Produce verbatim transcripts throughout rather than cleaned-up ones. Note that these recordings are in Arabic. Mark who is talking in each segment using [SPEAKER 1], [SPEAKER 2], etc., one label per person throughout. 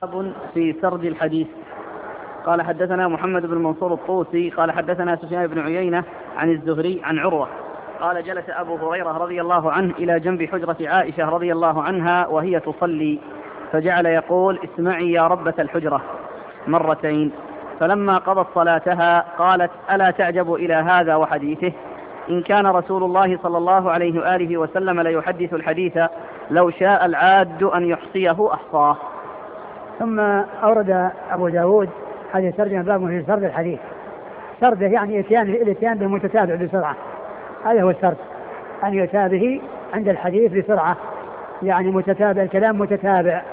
[SPEAKER 1] باب في سرد الحديث. قال حدثنا محمد بن منصور الطوسي قال حدثنا سفيان بن عيينة عن الزهري عن عروة قال جلس أبو هريرة رضي الله عنه إلى جنب حجرة عائشة رضي الله عنها وهي تصلي، فجعل يقول: اسمعي يا ربة الحجرة مرتين، فلما قضت صلاتها قالت: ألا تعجب إلى هذا وحديثه؟ إن كان رسول الله صلى الله عليه وآله وسلم ليحدث الحديث لو شاء العاد أن يحصيه أحصاه.
[SPEAKER 2] ثم أورد أبو داود حديث ترجمة باب في سرد الحديث. سرده يعني إتيان الاتيان بالمتتابع بسرعة، هذا هو السرد، أن يؤتى به عند الحديث بسرعة، يعني متتابع، الكلام متتابع.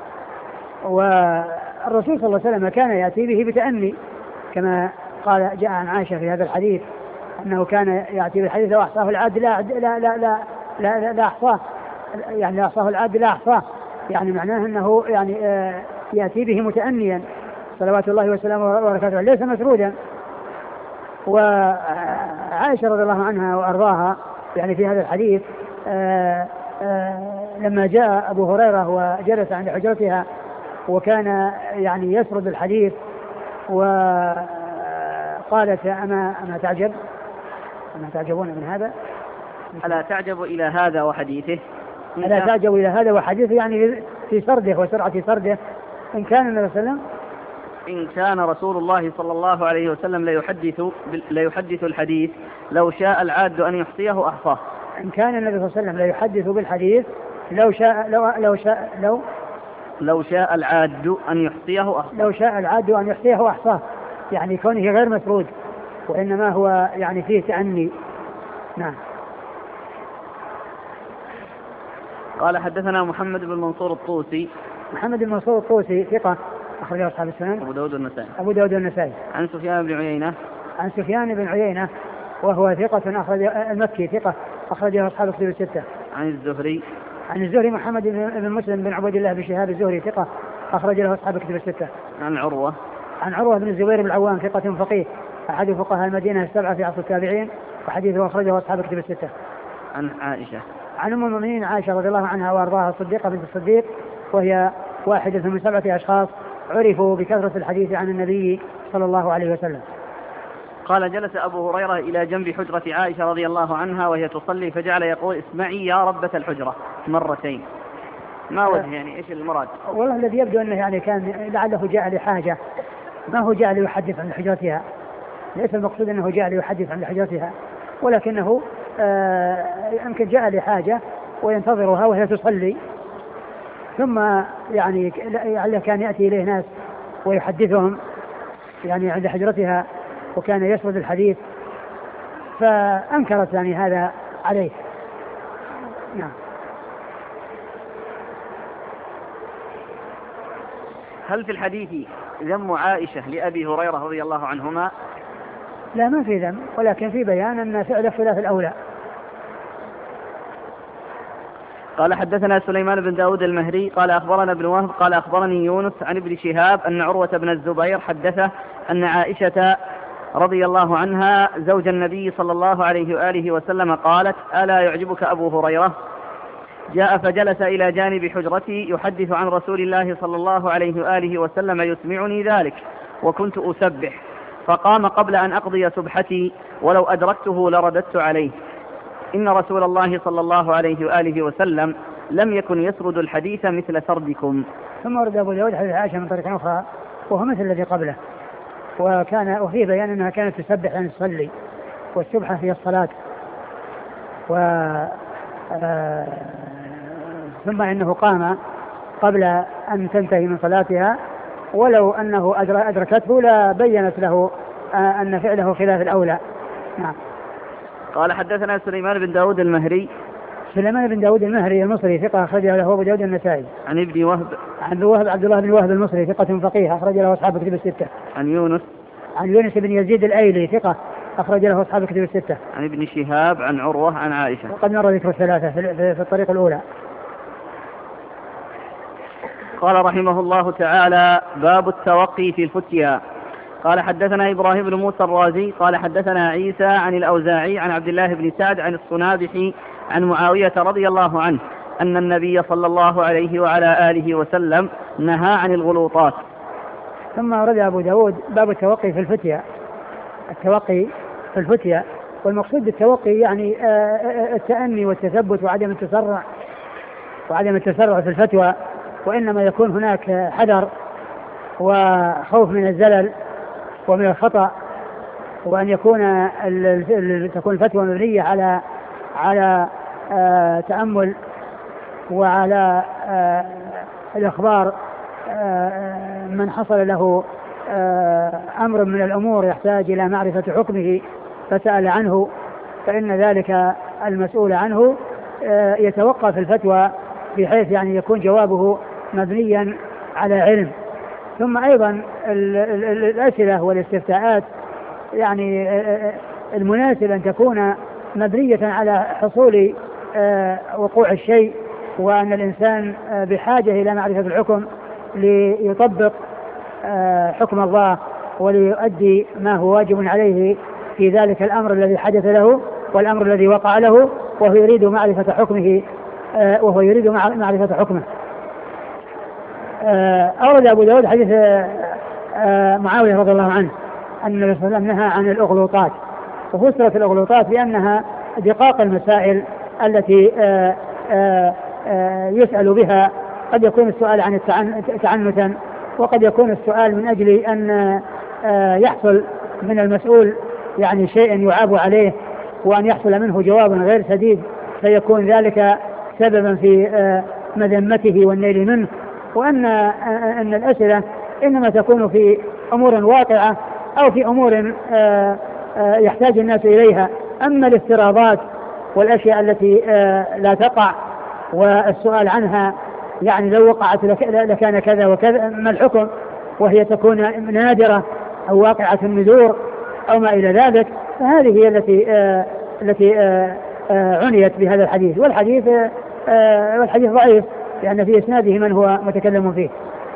[SPEAKER 2] والرسول صلى الله عليه وسلم كان يأتي به بتأني، كما قال جاء عن عائشة في هذا الحديث أنه كان يأتي بالحديث لو أحصاه العاد لا لا لا لا لا, لا, لا أحصاه، يعني لا أحصاه العاد لا أحصاه، يعني معناه أنه يعني يأتي به متأنيا صلوات الله وسلامه وبركاته، ليس مسرودا. وعائشة رضي الله عنها وأرضاها يعني في هذا الحديث آآ آآ لما جاء أبو هريرة وجلس عند حجرتها وكان يعني يسرد الحديث، وقالت: أما أما تعجب أما تعجبون من هذا؟
[SPEAKER 1] ألا تعجب إلى هذا وحديثه؟
[SPEAKER 2] ألا تعجب إلى هذا وحديثه، يعني في سرده وسرعة سرده. إن كان النبي صلى الله عليه وسلم
[SPEAKER 1] إن كان رسول الله صلى الله عليه وسلم ليحدث ليحدث الحديث لو شاء العاد أن يحصيه أحصاه.
[SPEAKER 2] إن كان النبي صلى الله عليه وسلم ليحدث بالحديث لو شاء لو لو شاء لو
[SPEAKER 1] لو شاء العاد أن يحصيه أحصاه
[SPEAKER 2] لو شاء العاد أن يحصيه أحصاه، يعني كونه غير مسرود، وإنما هو يعني فيه تأني. نعم.
[SPEAKER 1] قال حدثنا محمد بن منصور الطوسي.
[SPEAKER 2] محمد بن منصور الطوسي ثقة أخرجه أصحاب السنن.
[SPEAKER 1] أبو داود والنسائي.
[SPEAKER 2] أبو داود والنسائي.
[SPEAKER 1] عن سفيان بن عيينة.
[SPEAKER 2] عن سفيان بن عيينة وهو ثقة أخرج المكي ثقة أخرجه أصحاب الكتب الستة.
[SPEAKER 1] عن الزهري.
[SPEAKER 2] عن الزهري محمد بن مسلم بن عبد الله بن شهاب الزهري ثقة أخرج له أصحاب الكتب الستة.
[SPEAKER 1] عن عروة.
[SPEAKER 2] عن عروة بن الزبير بن العوام ثقة فقيه أحد فقهاء المدينة السبعة في عصر التابعين، وحديثه أخرجه أصحاب الكتب الستة.
[SPEAKER 1] عن عائشة.
[SPEAKER 2] عن أم المؤمنين عائشة رضي الله عنها وأرضاها الصديقة بنت الصديق، وهي واحدة من سبعة أشخاص عرفوا بكثرة الحديث عن النبي صلى الله عليه وسلم.
[SPEAKER 1] قال: جلس أبو هريرة إلى جنب حجرة عائشة رضي الله عنها وهي تصلي، فجعل يقول: اسمعي يا ربة الحجرة مرتين. ما وجه يعني إيش المراد؟
[SPEAKER 2] والله الذي يبدو أنه يعني كان لعله جاء لحاجة، ما هو جاء ليحدث عن حجرتها، ليس المقصود أنه جاء ليحدث عن حجرتها، ولكنه آه يمكن جاء لحاجة وينتظرها وهي تصلي، ثم يعني لعله كان يأتي إليه ناس ويحدثهم يعني عند حجرتها، وكان يسرد الحديث، فأنكرت يعني هذا عليه. نعم.
[SPEAKER 1] هل في الحديث ذم عائشة لأبي هريرة رضي الله عنهما؟
[SPEAKER 2] لا، ما في ذم، ولكن في بيان أن فعل خلاف الأولى.
[SPEAKER 1] قال حدثنا سليمان بن داود المهري قال أخبرنا ابن وهب قال أخبرني يونس عن ابن شهاب أن عروة بن الزبير حدثه أن عائشة رضي الله عنها زوج النبي صلى الله عليه وآله وسلم قالت: ألا يعجبك أبو هريرة؟ جاء فجلس إلى جانب حجرتي يحدث عن رسول الله صلى الله عليه وآله وسلم يسمعني ذلك، وكنت أسبح، فقام قبل أن أقضي سبحتي، ولو أدركته لرددت عليه. إن رسول الله صلى الله عليه وآله وسلم لم يكن يسرد الحديث مثل سردكم.
[SPEAKER 2] ثم ورد أبو داود حديث عائشة من طريق أخرى وهو مثل الذي قبله، وكان وفيه بيان أنها كانت تسبح أن تصلي، والسبحة هي الصلاة، و آه... ثم إنه قام قبل أن تنتهي من صلاتها، ولو أنه أدركته لا بينت له آه أن فعله خلاف الأولى. نعم.
[SPEAKER 1] قال حدثنا سليمان بن داود المهري.
[SPEAKER 2] سليمان بن داود المهري المصري ثقة أخرجه له أبو داود النسائي.
[SPEAKER 1] عن ابن وهب.
[SPEAKER 2] عن وهب عبد الله بن وهب المصري ثقة فقيه أخرج له أصحاب الكتب الستة.
[SPEAKER 1] عن يونس.
[SPEAKER 2] عن يونس بن يزيد الأيلي ثقة أخرج له أصحاب الكتب الستة.
[SPEAKER 1] عن ابن شهاب عن عروة عن عائشة.
[SPEAKER 2] وقد مر ذكر الثلاثة في الطريق الأولى.
[SPEAKER 1] قال رحمه الله تعالى: باب التوقي في الفتيا. قال حدثنا إبراهيم بن موسى الرازي قال حدثنا عيسى عن الأوزاعي عن عبد الله بن سعد عن الصنابحي عن معاوية رضي الله عنه أن النبي صلى الله عليه وعلى آله وسلم نهى عن الغلوطات.
[SPEAKER 2] ثم ورد أبو داود باب التوقي في الفتية. التوقي في الفتية، والمقصود بالتوقي يعني التأني والتثبت وعدم التسرع وعدم التسرع في الفتوى، وإنما يكون هناك حذر وخوف من الزلل ومن الخطأ، وأن يكون تكون الفتوى مبنية على على آه تأمل وعلى آه الإخبار آه من حصل له آه أمر من الأمور يحتاج إلى معرفة حكمه فسأل عنه، فإن ذلك المسؤول عنه آه يتوقع في الفتوى بحيث يعني يكون جوابه مبنيا على علم. ثم أيضا الأسئلة والاستفتاءات يعني المناسب أن تكون مبنية على حصول وقوع الشيء، وأن الإنسان بحاجة إلى معرفة الحكم ليطبق حكم الله وليؤدي ما هو واجب عليه في ذلك الأمر الذي حدث له والأمر الذي وقع له، وهو يريد معرفة حكمه وهو يريد معرفة حكمه. أورد أبو داود حديث معاوية رضي الله عنه أن النبي صلى الله عليه وسلم نهى عن الأغلوطات، وفسرت الأغلوطات بأنها دقاق المسائل التي يسأل بها. قد يكون السؤال عن تعنتا، وقد يكون السؤال من أجل أن يحصل من المسؤول يعني شيء يعاب عليه وأن يحصل منه جواب غير سديد فيكون ذلك سببا في مذمته والنيل منه، وأن أن الأسئلة إنما تكون في أمور واقعة أو في أمور يحتاج الناس إليها. أما الافتراضات والأشياء التي لا تقع والسؤال عنها يعني لو وقعت لكان كذا وكذا ما الحكم، وهي تكون نادرة أو واقعة النذور أو ما إلى ذلك، فهذه هي التي التي عنيت بهذا الحديث. والحديث والحديث ضعيف لأن في إسناده من هو متكلم فيه.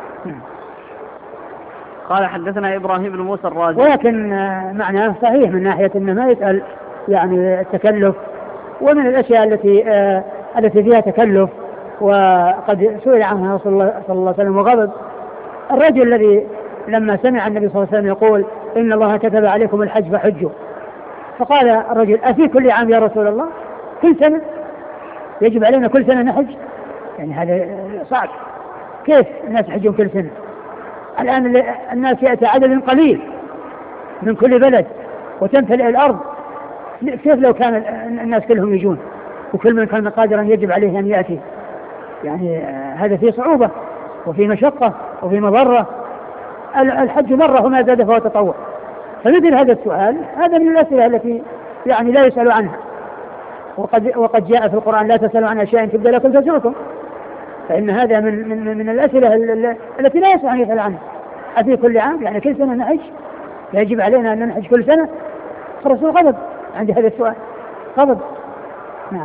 [SPEAKER 1] قال حدثنا إبراهيم بن موسى الرازي،
[SPEAKER 2] ولكن معناه صحيح من ناحية أنه ما يسأل يعني التكلف، ومن الأشياء التي التي فيها تكلف وقد سئل عنها رسول الله صلى الله عليه وسلم وغضب الرجل الذي لما سمع النبي صلى الله عليه وسلم يقول إن الله كتب عليكم الحج فحجوا، فقال الرجل أفي كل عام يا رسول الله؟ كل سنة يجب علينا كل سنة نحج؟ يعني هذا صعب، كيف الناس يحجون كل سنة؟ الآن الناس يأتي عدد قليل من كل بلد وتمتلئ الأرض، كيف لو كان الناس كلهم يجون وكل من كان قادرا يجب عليه أن يأتي؟ يعني هذا فيه صعوبة وفي مشقة وفي مضرة. الحج مرة وما زاد فهو تطوع. فمثل هذا السؤال هذا من الأسئلة التي يعني لا يسأل عنها، وقد وقد جاء في القرآن لا تسألوا عن أشياء تبدأ لكم تسؤكم، فإن هذا من من من الأسئلة التي لا يسأل أن يسأل عنها. أفي كل عام يعني كل سنة نحج؟ يجب علينا أن نحج كل سنة؟ الرسول غضب عند هذا السؤال، غضب. نعم.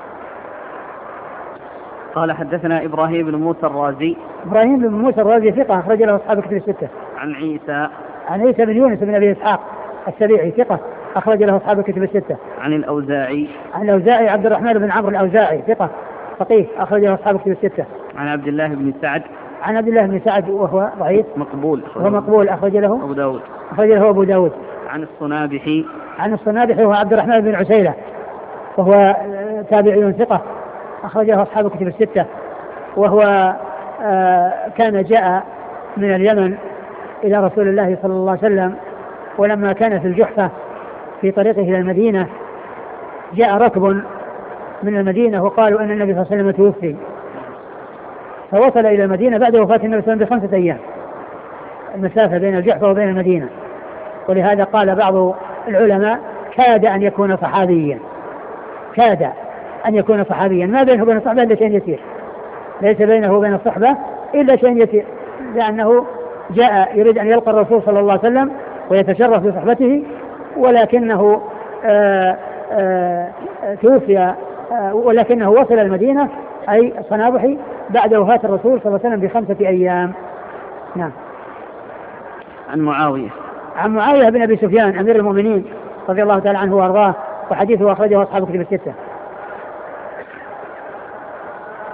[SPEAKER 1] قال حدثنا إبراهيم بن موسى الرازي.
[SPEAKER 2] إبراهيم بن موسى الرازي ثقة أخرج له أصحاب الكتب الستة.
[SPEAKER 1] عن عيسى
[SPEAKER 2] عن عيسى بن يونس بن أبي إسحاق السبيعي ثقة أخرج له أصحاب الكتب الستة.
[SPEAKER 1] عن الأوزاعي.
[SPEAKER 2] عن الأوزاعي عبد الرحمن بن عمرو الأوزاعي ثقة فقيه أخرج له أصحاب الكتب الستة.
[SPEAKER 1] عن عبد الله بن سعد.
[SPEAKER 2] عن عبد الله بن سعد وهو ضعيف
[SPEAKER 1] مقبول.
[SPEAKER 2] وهو مقبول أخرج له
[SPEAKER 1] أبو داود.
[SPEAKER 2] أخرج له أبو داود. عن
[SPEAKER 1] الصنابحي.
[SPEAKER 2] عن الصنابحي وهو عبد الرحمن بن عسيلة وهو تابعي ثقة أخرج له أصحاب الكتب الستة، وهو آه كان جاء من اليمن إلى رسول الله صلى الله عليه وسلم، ولما كان في الجحفة في طريقه إلى المدينة جاء ركب من المدينة وقالوا أن النبي صلى الله عليه وسلم توفي، فوصل إلى المدينة بعد وفاة النبي صلى الله عليه وسلم بخمسة أيام المسافة بين الجحفة وبين المدينة. ولهذا قال بعض العلماء كاد أن يكون صحابيا، كاد أن يكون صحابيا، ما بينه وبين الصحبة إلا شيء يسير، ليس بينه وبين الصحبة إلا شيء يسير، لأنه جاء يريد أن يلقى الرسول صلى الله عليه وسلم ويتشرف بصحبته، ولكنه آآ آآ توفي آآ ولكنه وصل المدينة أي صنابحي بعد وفاة الرسول صلى الله عليه وسلم بخمسة أيام. نعم.
[SPEAKER 1] عن معاوية.
[SPEAKER 2] عن معاوية بن أبي سفيان أمير المؤمنين رضي الله تعالى عنه وأرضاه، وحديثه أخرجه أصحاب الكتب الستة.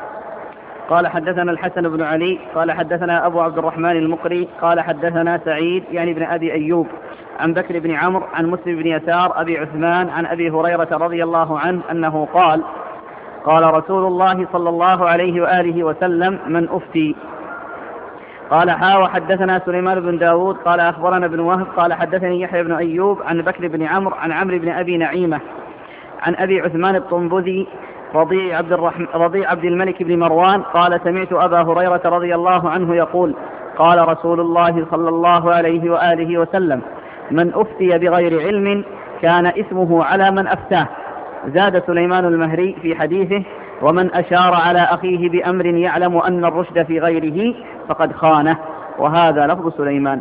[SPEAKER 1] قال حدثنا الحسن بن علي قال حدثنا أبو عبد الرحمن المقري قال حدثنا سعيد يعني بن أبي أيوب عن بكر بن عمرو عن مسلم بن يسار أبي عثمان عن أبي هريرة رضي الله عنه أنه قال قال رسول الله صلى الله عليه وآله وسلم من أفتي. قال حا وحدثنا سليمان بن داود قال أخبرنا ابن وهب قال حدثني يحيى بن أيوب عن بكر بن عمرو عن عمرو بن أبي نعيمة عن أبي عثمان الطنبذي رضيع عبد, الرحم رضيع عبد الملك بن مروان قال سمعت أبا هريرة رضي الله عنه يقول قال رسول الله صلى الله عليه وآله وسلم من أفتي بغير علم كان إثمه على من أفتاه. زاد سليمان المهري في حديثه ومن أشار على أخيه بأمر يعلم أن الرشد في غيره فقد خانه، وهذا لفظ سليمان.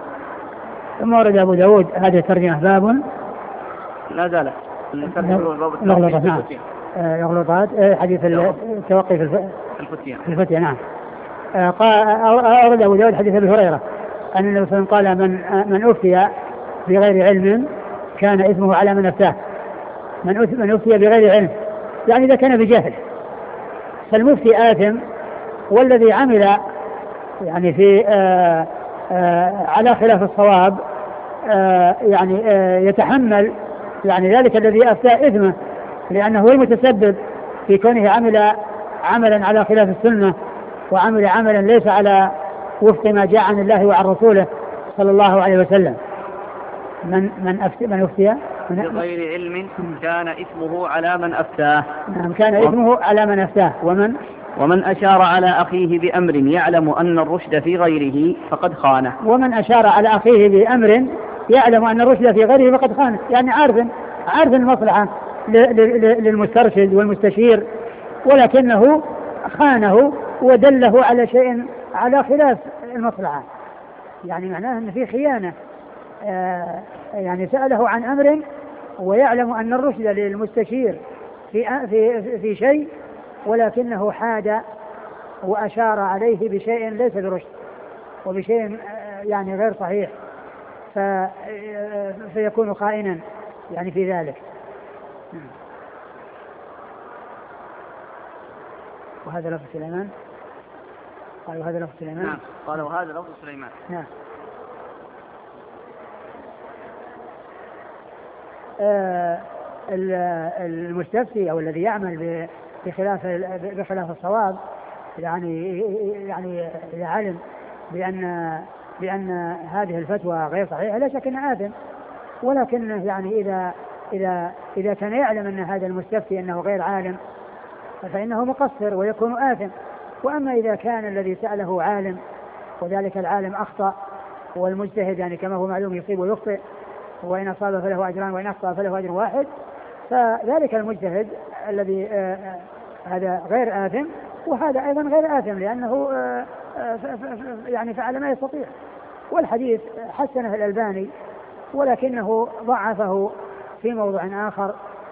[SPEAKER 2] ثم ورد أبو داود هذه ترجمة باب
[SPEAKER 1] لا زال
[SPEAKER 2] الأغلطات. نعم الأغلطات حديث التوقي في
[SPEAKER 1] الفتية
[SPEAKER 2] الفتية. نعم. أورد أبو داود حديث أبي هريرة أن النبي صلى الله عليه وسلم قال من من أفتي بغير علم كان إثمه على من أفتاه. من من أفتي بغير علم يعني إذا كان بجهل، فالمفتي آثم، والذي عمل يعني في آآ آآ على خلاف الصواب يعني يتحمل يعني ذلك الذي أفتى إثمه، لأنه هو المتسبب في كونه عمل عملا على خلاف السنة وعمل عملا ليس على وفق ما جاء عن الله وعن رسوله صلى الله عليه وسلم. من من أفتي من أفتي
[SPEAKER 1] بغير علم كان إثمه على من أفتاه.
[SPEAKER 2] نعم كان إثمه على من أفتاه. ومن
[SPEAKER 1] ومن أشار على أخيه بأمر يعلم أن الرشد في غيره فقد خانه.
[SPEAKER 2] ومن أشار على أخيه بأمر يعلم أن الرشد في غيره فقد خانه، يعني عارف عارف المصلحة للمسترشد والمستشير ولكنه خانه ودله على شيء على خلاف المصلحة، يعني معناه أن في خيانة. آه يعني سأله عن أمر ويعلم أن الرشد للمستشير في في في شيء ولكنه حاد وأشار عليه بشيء ليس برشد وبشيء يعني غير صحيح، فيكون خائنا يعني في ذلك. وهذا لفظ سليمان. قالوا هذا لفظ سليمان.
[SPEAKER 1] نعم قالوا هذا لفظ سليمان.
[SPEAKER 2] نعم. آه المستفتي أو الذي يعمل بخلاف بخلاف الصواب يعني يعني إذا علم بأن بأن هذه الفتوى غير صحيحة لا شك أنه آثم، ولكنه يعني إذا إذا إذا كان يعلم أن هذا المستفتي أنه غير عالم فإنه مقصر ويكون آثم. وأما إذا كان الذي سأله عالم وذلك العالم أخطأ، والمجتهد يعني كما هو معلوم يصيب ويخطئ، وإن أصاب فله أجران وإن أخطأ فله أجر واحد، فذلك المجتهد الذي آآ آآ هذا غير آثم، وهذا أيضا غير آثم لأنه آآ آآ يعني فعل ما يستطيع. والحديث حسنه الألباني ولكنه ضعفه في موضع آخر،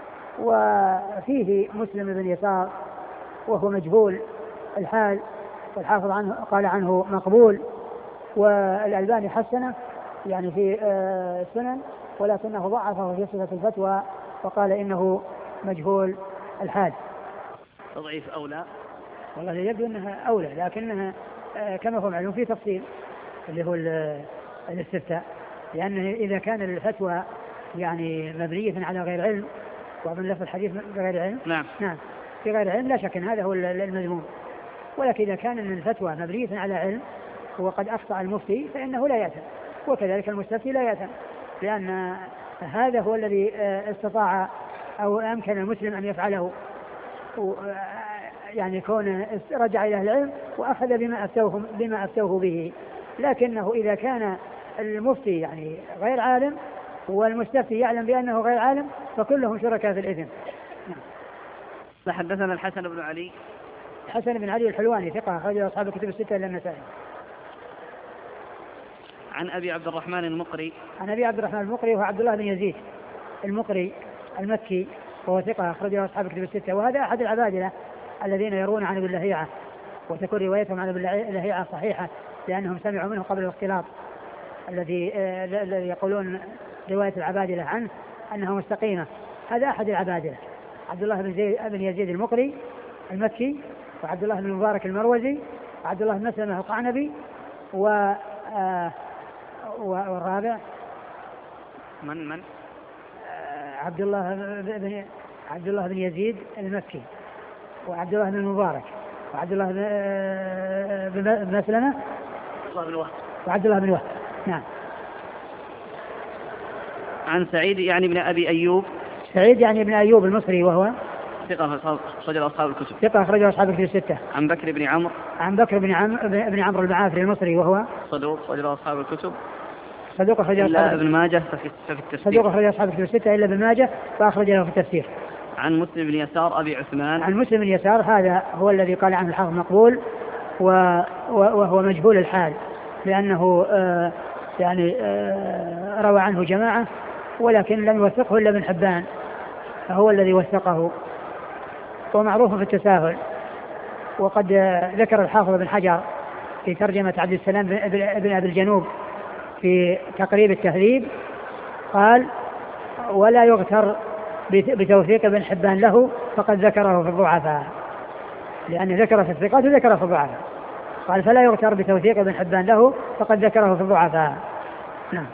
[SPEAKER 2] وفيه مسلم بن يسار وهو مجهول الحال، والحافظ عنه قال عنه مقبول، والألباني حسنه يعني في السنن ولكنه ضعفه في صفة الفتوى وقال إنه مجهول الحال.
[SPEAKER 1] تضعيف أولى؟
[SPEAKER 2] والله يبدو أنها أولى، لكنها كما هو معلوم في تفصيل اللي هو الاستفتاء، لأنه إذا كان الفتوى يعني مبنية على غير علم، ومن لفظ الحديث بغير علم
[SPEAKER 1] نعم
[SPEAKER 2] نعم في غير علم لا شك أن هذا هو المذموم. ولكن إذا كان الفتوى مبنية على علم وقد أخطأ المفتي فإنه لا يأثم، وكذلك المستفتي لا يأثم، لأن هذا هو الذي استطاع أو أمكن المسلم أن يفعله، يعني كونه رجع إلى العلم وأخذ بما أفتوه بما أفتوه به. لكنه إذا كان المفتي يعني غير عالم والمستفتي يعلم بأنه غير عالم فكلهم شركاء في الإثم.
[SPEAKER 1] نعم. حدثنا الحسن بن علي.
[SPEAKER 2] الحسن بن علي الحلواني ثقة أخرج أصحاب الكتب الستة إلا النسائي.
[SPEAKER 1] عن أبي عبد الرحمن المقري.
[SPEAKER 2] عن أبي عبد الرحمن المقري وهو عبد الله بن يزيد المقري المكي وهو ثقة أخرجه أصحاب الكتب الستة، وهذا أحد العبادلة الذين يرون عن ابن لهيعة وتكون روايتهم عن ابن لهيعة صحيحة لأنهم سمعوا منه قبل الاختلاط، الذي الذي يقولون رواية العبادلة عنه أنها مستقيمة. هذا أحد العبادلة عبد الله بن, بن يزيد المقري المكي وعبد الله بن المبارك المروزي وعبد الله بن مسلمة القعنبي و آه والرابع
[SPEAKER 1] من من
[SPEAKER 2] آه عبد الله بن عبد الله بن يزيد المكي وعبد الله بن المبارك وعبد الله بن مسلمة وعبد الله بن وهب. نعم.
[SPEAKER 1] عن سعيد يعني ابن أبي أيوب.
[SPEAKER 2] سعيد يعني ابن أيوب المصري وهو
[SPEAKER 1] ثقة أخرج أصحاب الكتب.
[SPEAKER 2] ثقة أخرج أصحاب الكتب الستة.
[SPEAKER 1] عن بكر بن عمرو.
[SPEAKER 2] عن بكر بن عمرو بن عمرو المعافري المصري وهو
[SPEAKER 1] صدوق أخرج أصحاب الكتب.
[SPEAKER 2] صدوق أخرج
[SPEAKER 1] إلا ابن ماجه في التفسير.
[SPEAKER 2] صدوق أخرج أصحاب الكتب الستة إلا ابن ماجه فأخرج له في التفسير.
[SPEAKER 1] عن مسلم بن يسار أبي عثمان.
[SPEAKER 2] عن مسلم بن يسار هذا هو الذي قال عنه الحافظ مقبول وهو مجهول الحال لأنه آه يعني آه روى عنه جماعة ولكن لم يوثقه إلا ابن حبان فهو الذي وثقه ومعروف في التساهل. وقد ذكر الحافظ بن حجر في ترجمة عبد السلام بن أبي الجنوب في تقريب التهذيب قال ولا يغتر بتوثيق ابن حبان له فقد ذكره في الضعفاء لأنه ذكر في الثقات وذكر في الضعفاء قال فلا يغتر بتوثيق ابن حبان له فقد ذكره في الضعفاء. نعم.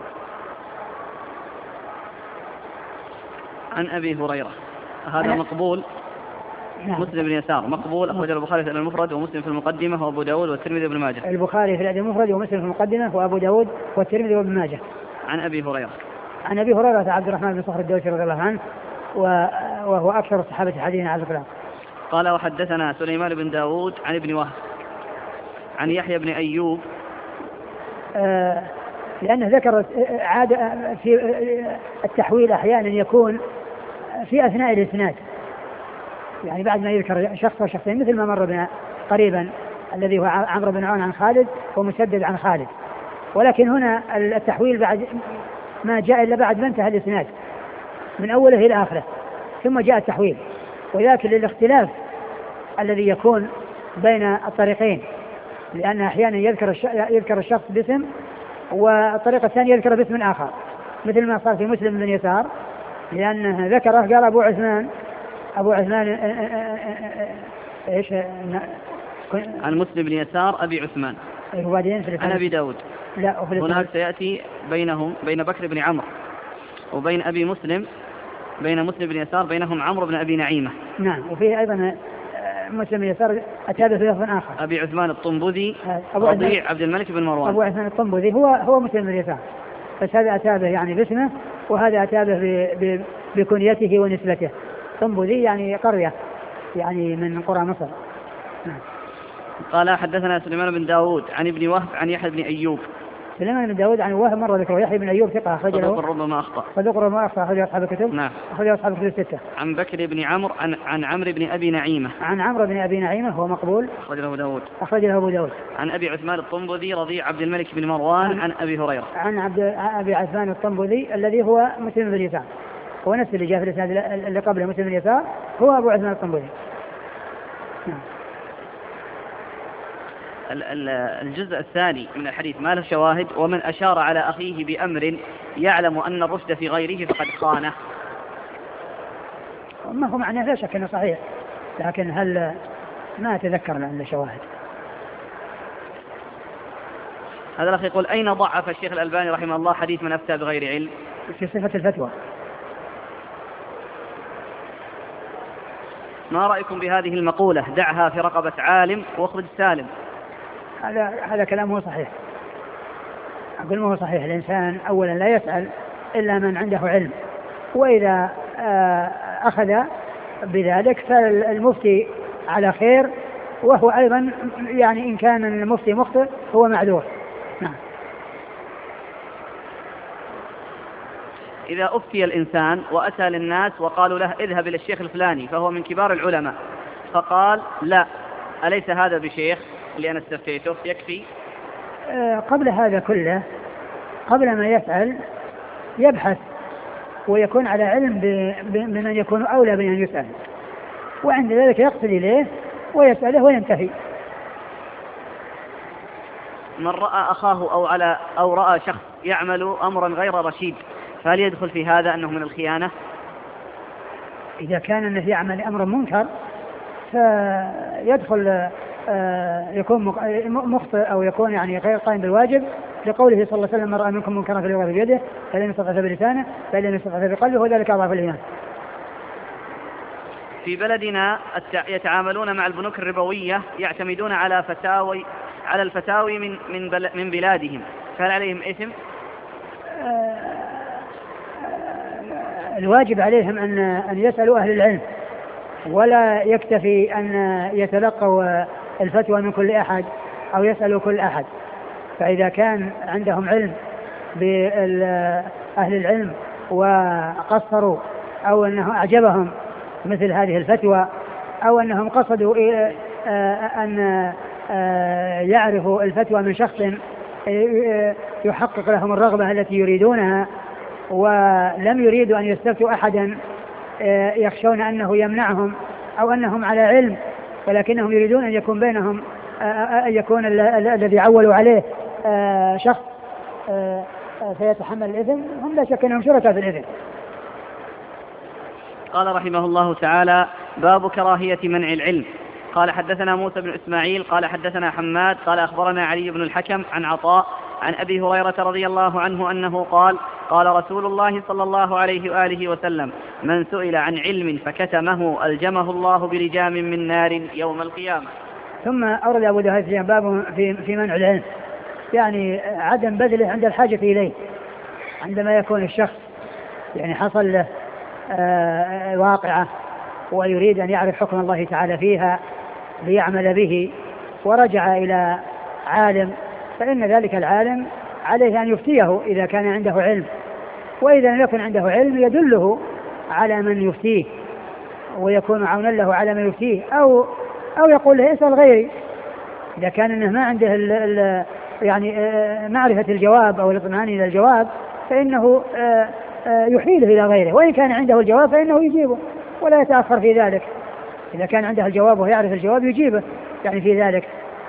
[SPEAKER 1] عن أبي هريرة هذا مقبول. نعم. مسلم بن يسار مقبول أخرج البخاري في المفرد ومسلم في المقدمة وأبو داود والترمذي وابن ماجه.
[SPEAKER 2] البخاري في المفرد ومسلم في المقدمة وأبو داود والترمذي وابن ماجه.
[SPEAKER 1] عن أبي هريرة.
[SPEAKER 2] عن أبي هريرة عبد الرحمن بن صخر الدوسي رضي الله عنه وهو أكثر الصحابة حديثا على الإطلاق.
[SPEAKER 1] قال وحدثنا سليمان بن داود عن ابن وهب عن يحيى بن أيوب
[SPEAKER 2] آه لأنه ذكر عاد في التحويل أحيانا يكون في أثناء الإسناد يعني بعد ما يذكر شخص وشخصين مثل ما مر بنا قريبا الذي هو عمرو بن عون عن خالد ومسدد عن خالد ولكن هنا التحويل بعد ما جاء إلا بعد ما انتهى الإسناد من أوله إلى آخره ثم جاء التحويل وذاك للاختلاف الذي يكون بين الطريقين لأن أحيانا يذكر يذكر الشخص باسم والطريقة الثانية يذكر باسم آخر مثل ما صار في مسلم بن يسار لأنه ذكره قال أبو عثمان أبو عثمان إيش
[SPEAKER 1] عن مسلم بن يسار أبي عثمان عن أبي داود.
[SPEAKER 2] لا
[SPEAKER 1] هناك سيأتي بينهم بين بكر بن عمرو وبين أبي مسلم بين مسلم بن يسار بينهم عمرو بن أبي نعيمة.
[SPEAKER 2] نعم. وفيه أيضا مسلم بن يسار أتابه في لفظ آخر
[SPEAKER 1] أبي عثمان الطنبذي رضيع عبد الملك بن مروان.
[SPEAKER 2] أبو عثمان الطنبذي هو هو مسلم بن يسار بس هذا أتابه يعني باسمه وهذا أتابه بكنيته ونسبته. طنبذي يعني قرية يعني من قرى مصر. نعم.
[SPEAKER 1] قال حدثنا سليمان بن داود عن ابن وهب عن يحيى بن أيوب.
[SPEAKER 2] سليمان بن داود عن وهب مرة ذكره يحيى بن أيوب ثقة أخرج له.
[SPEAKER 1] صدوق ربما أخطأ.
[SPEAKER 2] صدوق ربما أخطأ أخرج أصحاب الكتب.
[SPEAKER 1] نعم.
[SPEAKER 2] أخرج أصحاب الكتب الستة.
[SPEAKER 1] عن بكر بن عمرو عن عن عمرو بن أبي نعيمة.
[SPEAKER 2] عن عمرو بن أبي نعيمة هو مقبول.
[SPEAKER 1] أخرج له داود.
[SPEAKER 2] أخرج له أبو داود.
[SPEAKER 1] عن أبي عثمان الطنبذي رضيع عبد الملك بن مروان عن, عن أبي هريرة.
[SPEAKER 2] عن عبد أبي عثمان الطنبذي الذي هو مسلم بن يسار هو نفس اللي جاء في الإسناد اللي قبله مسلم بن يسار هو أبو عثمان الطنبذي. نعم.
[SPEAKER 1] الجزء الثاني من الحديث ما له شواهد ومن أشار على أخيه بأمر يعلم أن الرشد في غيره فقد خانه.
[SPEAKER 2] ما هو معناه لا شك أنه صحيح لكن هل ما أتذكر لأنه شواهد.
[SPEAKER 1] هذا الأخ يقول أين ضعف الشيخ الألباني رحمه الله حديث من أفتى بغير علم؟
[SPEAKER 2] في صفة الفتوى.
[SPEAKER 1] ما رأيكم بهذه المقولة دعها في رقبة عالم واخرج سالم؟
[SPEAKER 2] هذا هذا كلام هو صحيح. أقول ما هو صحيح. الإنسان أولا لا يسأل إلا من عنده علم وإذا أخذ بذلك فالمفتي على خير وهو أيضا يعني إن كان المفتي مخطئ هو معذور. نعم.
[SPEAKER 1] إذا أفتي الإنسان وأتى للناس وقالوا له اذهب إلى الشيخ الفلاني فهو من كبار العلماء فقال لا أليس هذا بشيخ اللي أنا استفتيته يكفي؟
[SPEAKER 2] آه قبل هذا كله قبل ما يسأل يبحث ويكون على علم بمن يكون أولى بأن يسأل وعند ذلك يقصد إليه ويسأله وينتهي.
[SPEAKER 1] من رأى أخاه أو على أو رأى شخص يعمل أمرا غير رشيد فهل يدخل في هذا أنه من الخيانة؟
[SPEAKER 2] إذا كان أنه يعمل أمر منكر فيدخل يكون مخطئ أو يكون يعني غير قائم بالواجب، لقوله صلى الله عليه وسلم: من رأى منكم منكرا فليغيره بيده فإن يستطع بلسانه فإن لم يستطع بقلبه وذلك أضعف الإيمان.
[SPEAKER 1] في بلدنا يتعاملون مع البنوك الربوية يعتمدون على فتاوي على الفتاوي من من من بلادهم، فهل عليهم إثم؟
[SPEAKER 2] الواجب عليهم أن أن يسألوا أهل العلم، ولا يكتفي أن يتلقوا الفتوى من كل أحد أو يسألوا كل أحد. فإذا كان عندهم علم بأهل العلم وقصروا أو أنه أعجبهم مثل هذه الفتوى، أو أنهم قصدوا أن يعرفوا الفتوى من شخص يحقق لهم الرغبة التي يريدونها، ولم يريدوا أن يستفتوا أحدا يخشون أنه يمنعهم أو أنهم على علم، ولكنهم يريدون أن يكون بينهم أن يكون الذي عولوا عليه شخص فيتحمل الإثم، هم لا شك أنهم شركاء في الإثم.
[SPEAKER 1] قال رحمه الله تعالى: باب كراهية منع العلم. قال حدثنا موسى بن إسماعيل قال حدثنا حماد قال أخبرنا علي بن الحكم عن عطاء عن أبي هريرة رضي الله عنه أنه قال: قال رسول الله صلى الله عليه وآله وسلم: من سئل عن علم فكتمه ألجمه الله بلجام من نار يوم القيامة.
[SPEAKER 2] ثم أورد أبو داود باب في في منع العلم، يعني عدم بذله عند الحاجة إليه، عندما يكون الشخص يعني حصل له آه واقعة ويريد أن يعرف حكم الله تعالى فيها ليعمل به، ورجع إلى عالم، فإن ذلك العالم عليه أن يفتيه إذا كان عنده علم، وإذا لم يكن عنده علم يدله على من يفتيه ويكون عونا له على من يفتيه، أو أو يقول له: اسأل غيري. إذا كان إنه ما عنده ال ال يعني معرفة الجواب أو الاطمئنان إلى الجواب فإنه يحيله إلى غيره، وإن كان عنده الجواب فإنه يجيبه ولا يتأخر في ذلك. إذا كان عنده الجواب ويعرف الجواب يجيبه يعني في ذلك.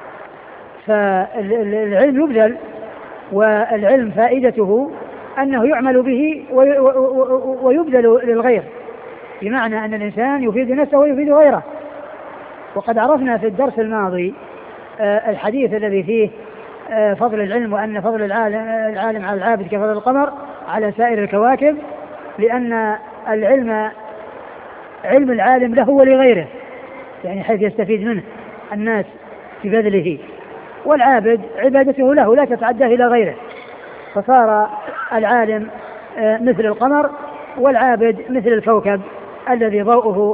[SPEAKER 2] فالعلم يبذل، والعلم فائدته أنه يعمل به ويبذل للغير، بمعنى أن الإنسان يفيد نفسه ويفيد غيره. وقد عرفنا في الدرس الماضي الحديث الذي فيه فضل العلم، وأن فضل العالم, العالم على العابد كفضل القمر على سائر الكواكب، لأن العلم علم العالم له ولغيره، يعني حيث يستفيد منه الناس ببذله، والعابد عبادته له لا تتعدى إلى غيره، فصار العالم مثل القمر والعابد مثل الكوكب الذي ضوءه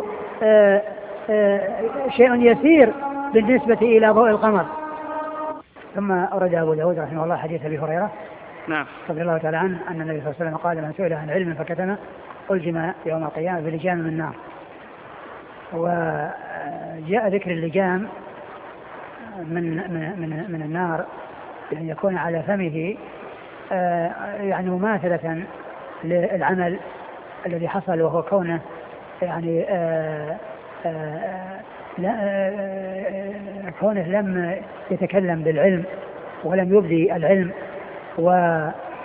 [SPEAKER 2] شيء يسير بالنسبة إلى ضوء القمر. ثم أورد أبو داود رحمه الله حديث أبي هريرة
[SPEAKER 1] نعم
[SPEAKER 2] رضي الله تعالى عنه أن النبي صلى الله عليه وسلم قال: من سئل عن علم فكتمه ألجم يوم القيامة بلجام من النار. وجاء ذكر اللجام من من من, من النار، يعني يكون على فمه يعني مماثلة للعمل الذي حصل، وهو كونه يعني آآ آآ لا كونه لم يتكلم بالعلم ولم يبدي العلم و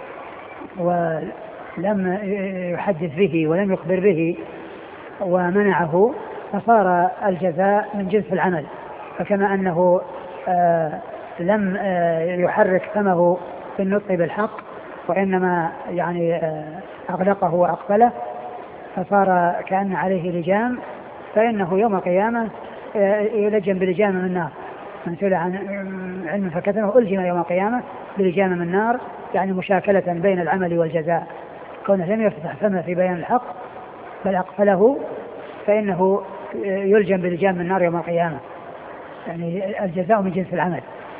[SPEAKER 2] ولم يحدث به ولم يخبر به ومنعه، فصار الجزاء من جنس العمل. فكما أنه لم يحرك فمه في النطق بالحق وإنما يعني أغلقه وأقفله، فصار كأن عليه لجام، فإنه يوم القيامة يلجم بلجام من النار. من سئل عن علم فكتمه ألجم يوم القيامة بلجام من النار، يعني مشاكلة بين العمل والجزاء، كونه لم يفتح فمه في بيان الحق بل أقفله، فإنه يلجم بلجام من النار يوم القيامة، يعني الجزاء من جنس العمل.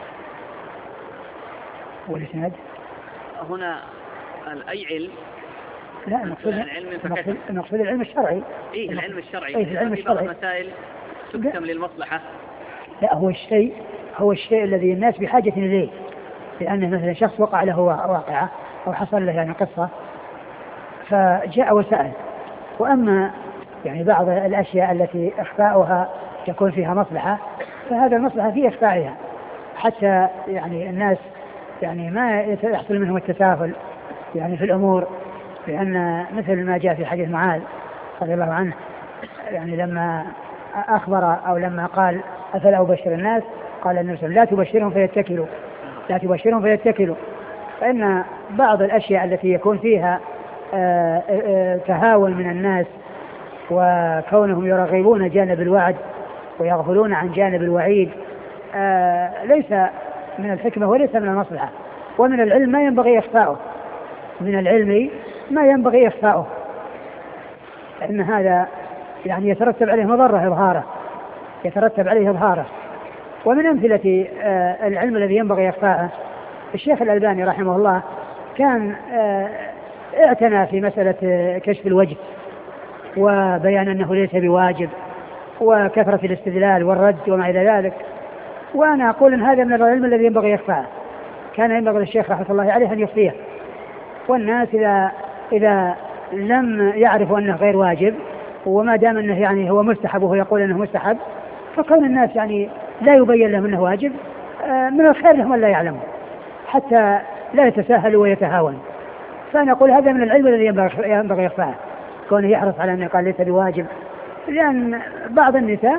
[SPEAKER 2] والإسناد
[SPEAKER 1] هنا أي علم؟
[SPEAKER 2] لا، المقصود المقصود العلم الشرعي.
[SPEAKER 1] إيه العلم الشرعي.
[SPEAKER 2] إيه العلم الشرعي.
[SPEAKER 1] مسائل تكتم للمصلحة.
[SPEAKER 2] لا، هو الشيء هو الشيء الذي الناس بحاجة إليه، لأنه مثلا شخص وقع له واقعة أو حصل له يعني قصة فجاء وسأل. وأما يعني بعض الأشياء التي إخفاؤها يكون فيها مصلحة، فهذا المصلحة في إخفائها حتى يعني الناس يعني ما يحصل منهم التساهل يعني في الأمور، لأن مثل ما جاء في حديث معاذ رضي الله عنه، يعني لما أخبر أو لما قال أفلا أبشر الناس قال النبي صلى الله عليه وسلم لا تبشرهم فيتكلوا لا تبشرهم فيتكلوا. فإن بعض الأشياء التي يكون فيها آآ آآ تهاون من الناس وكونهم يرغبون جانب الوعد ويغفلون عن جانب الوعيد ليس من الحكمة وليس من المصلحة. ومن العلم ما ينبغي إخفاؤه من العلم ما ينبغي إخفاؤه لأن هذا يعني يترتب عليه مضرة إظهاره يترتب عليه إظهاره. ومن أمثلة العلم الذي ينبغي إخفاءه الشيخ الألباني رحمه الله كان اعتنى في مسألة كشف الوجه وبيان أنه ليس بواجب وكثرة الاستدلال والرد وما إلى ذلك. وأنا أقول أن هذا من العلم الذي ينبغي إخفاءه. كان ينبغي للشيخ رحمه الله عليه أن يخفيه. والناس إذا إذا لم يعرفوا أنه غير واجب وما دام أنه يعني هو مستحب وهو يقول أنه مستحب فكون الناس يعني لا يبين لهم أنه واجب من الخير لهم أن لا يعلموا حتى لا يتساهلوا ويتهاونوا. فأنا أقول هذا من العلم الذي ينبغي إخفاءه كونه يحرص على أن يقال ليس بواجب. لأن بعض النساء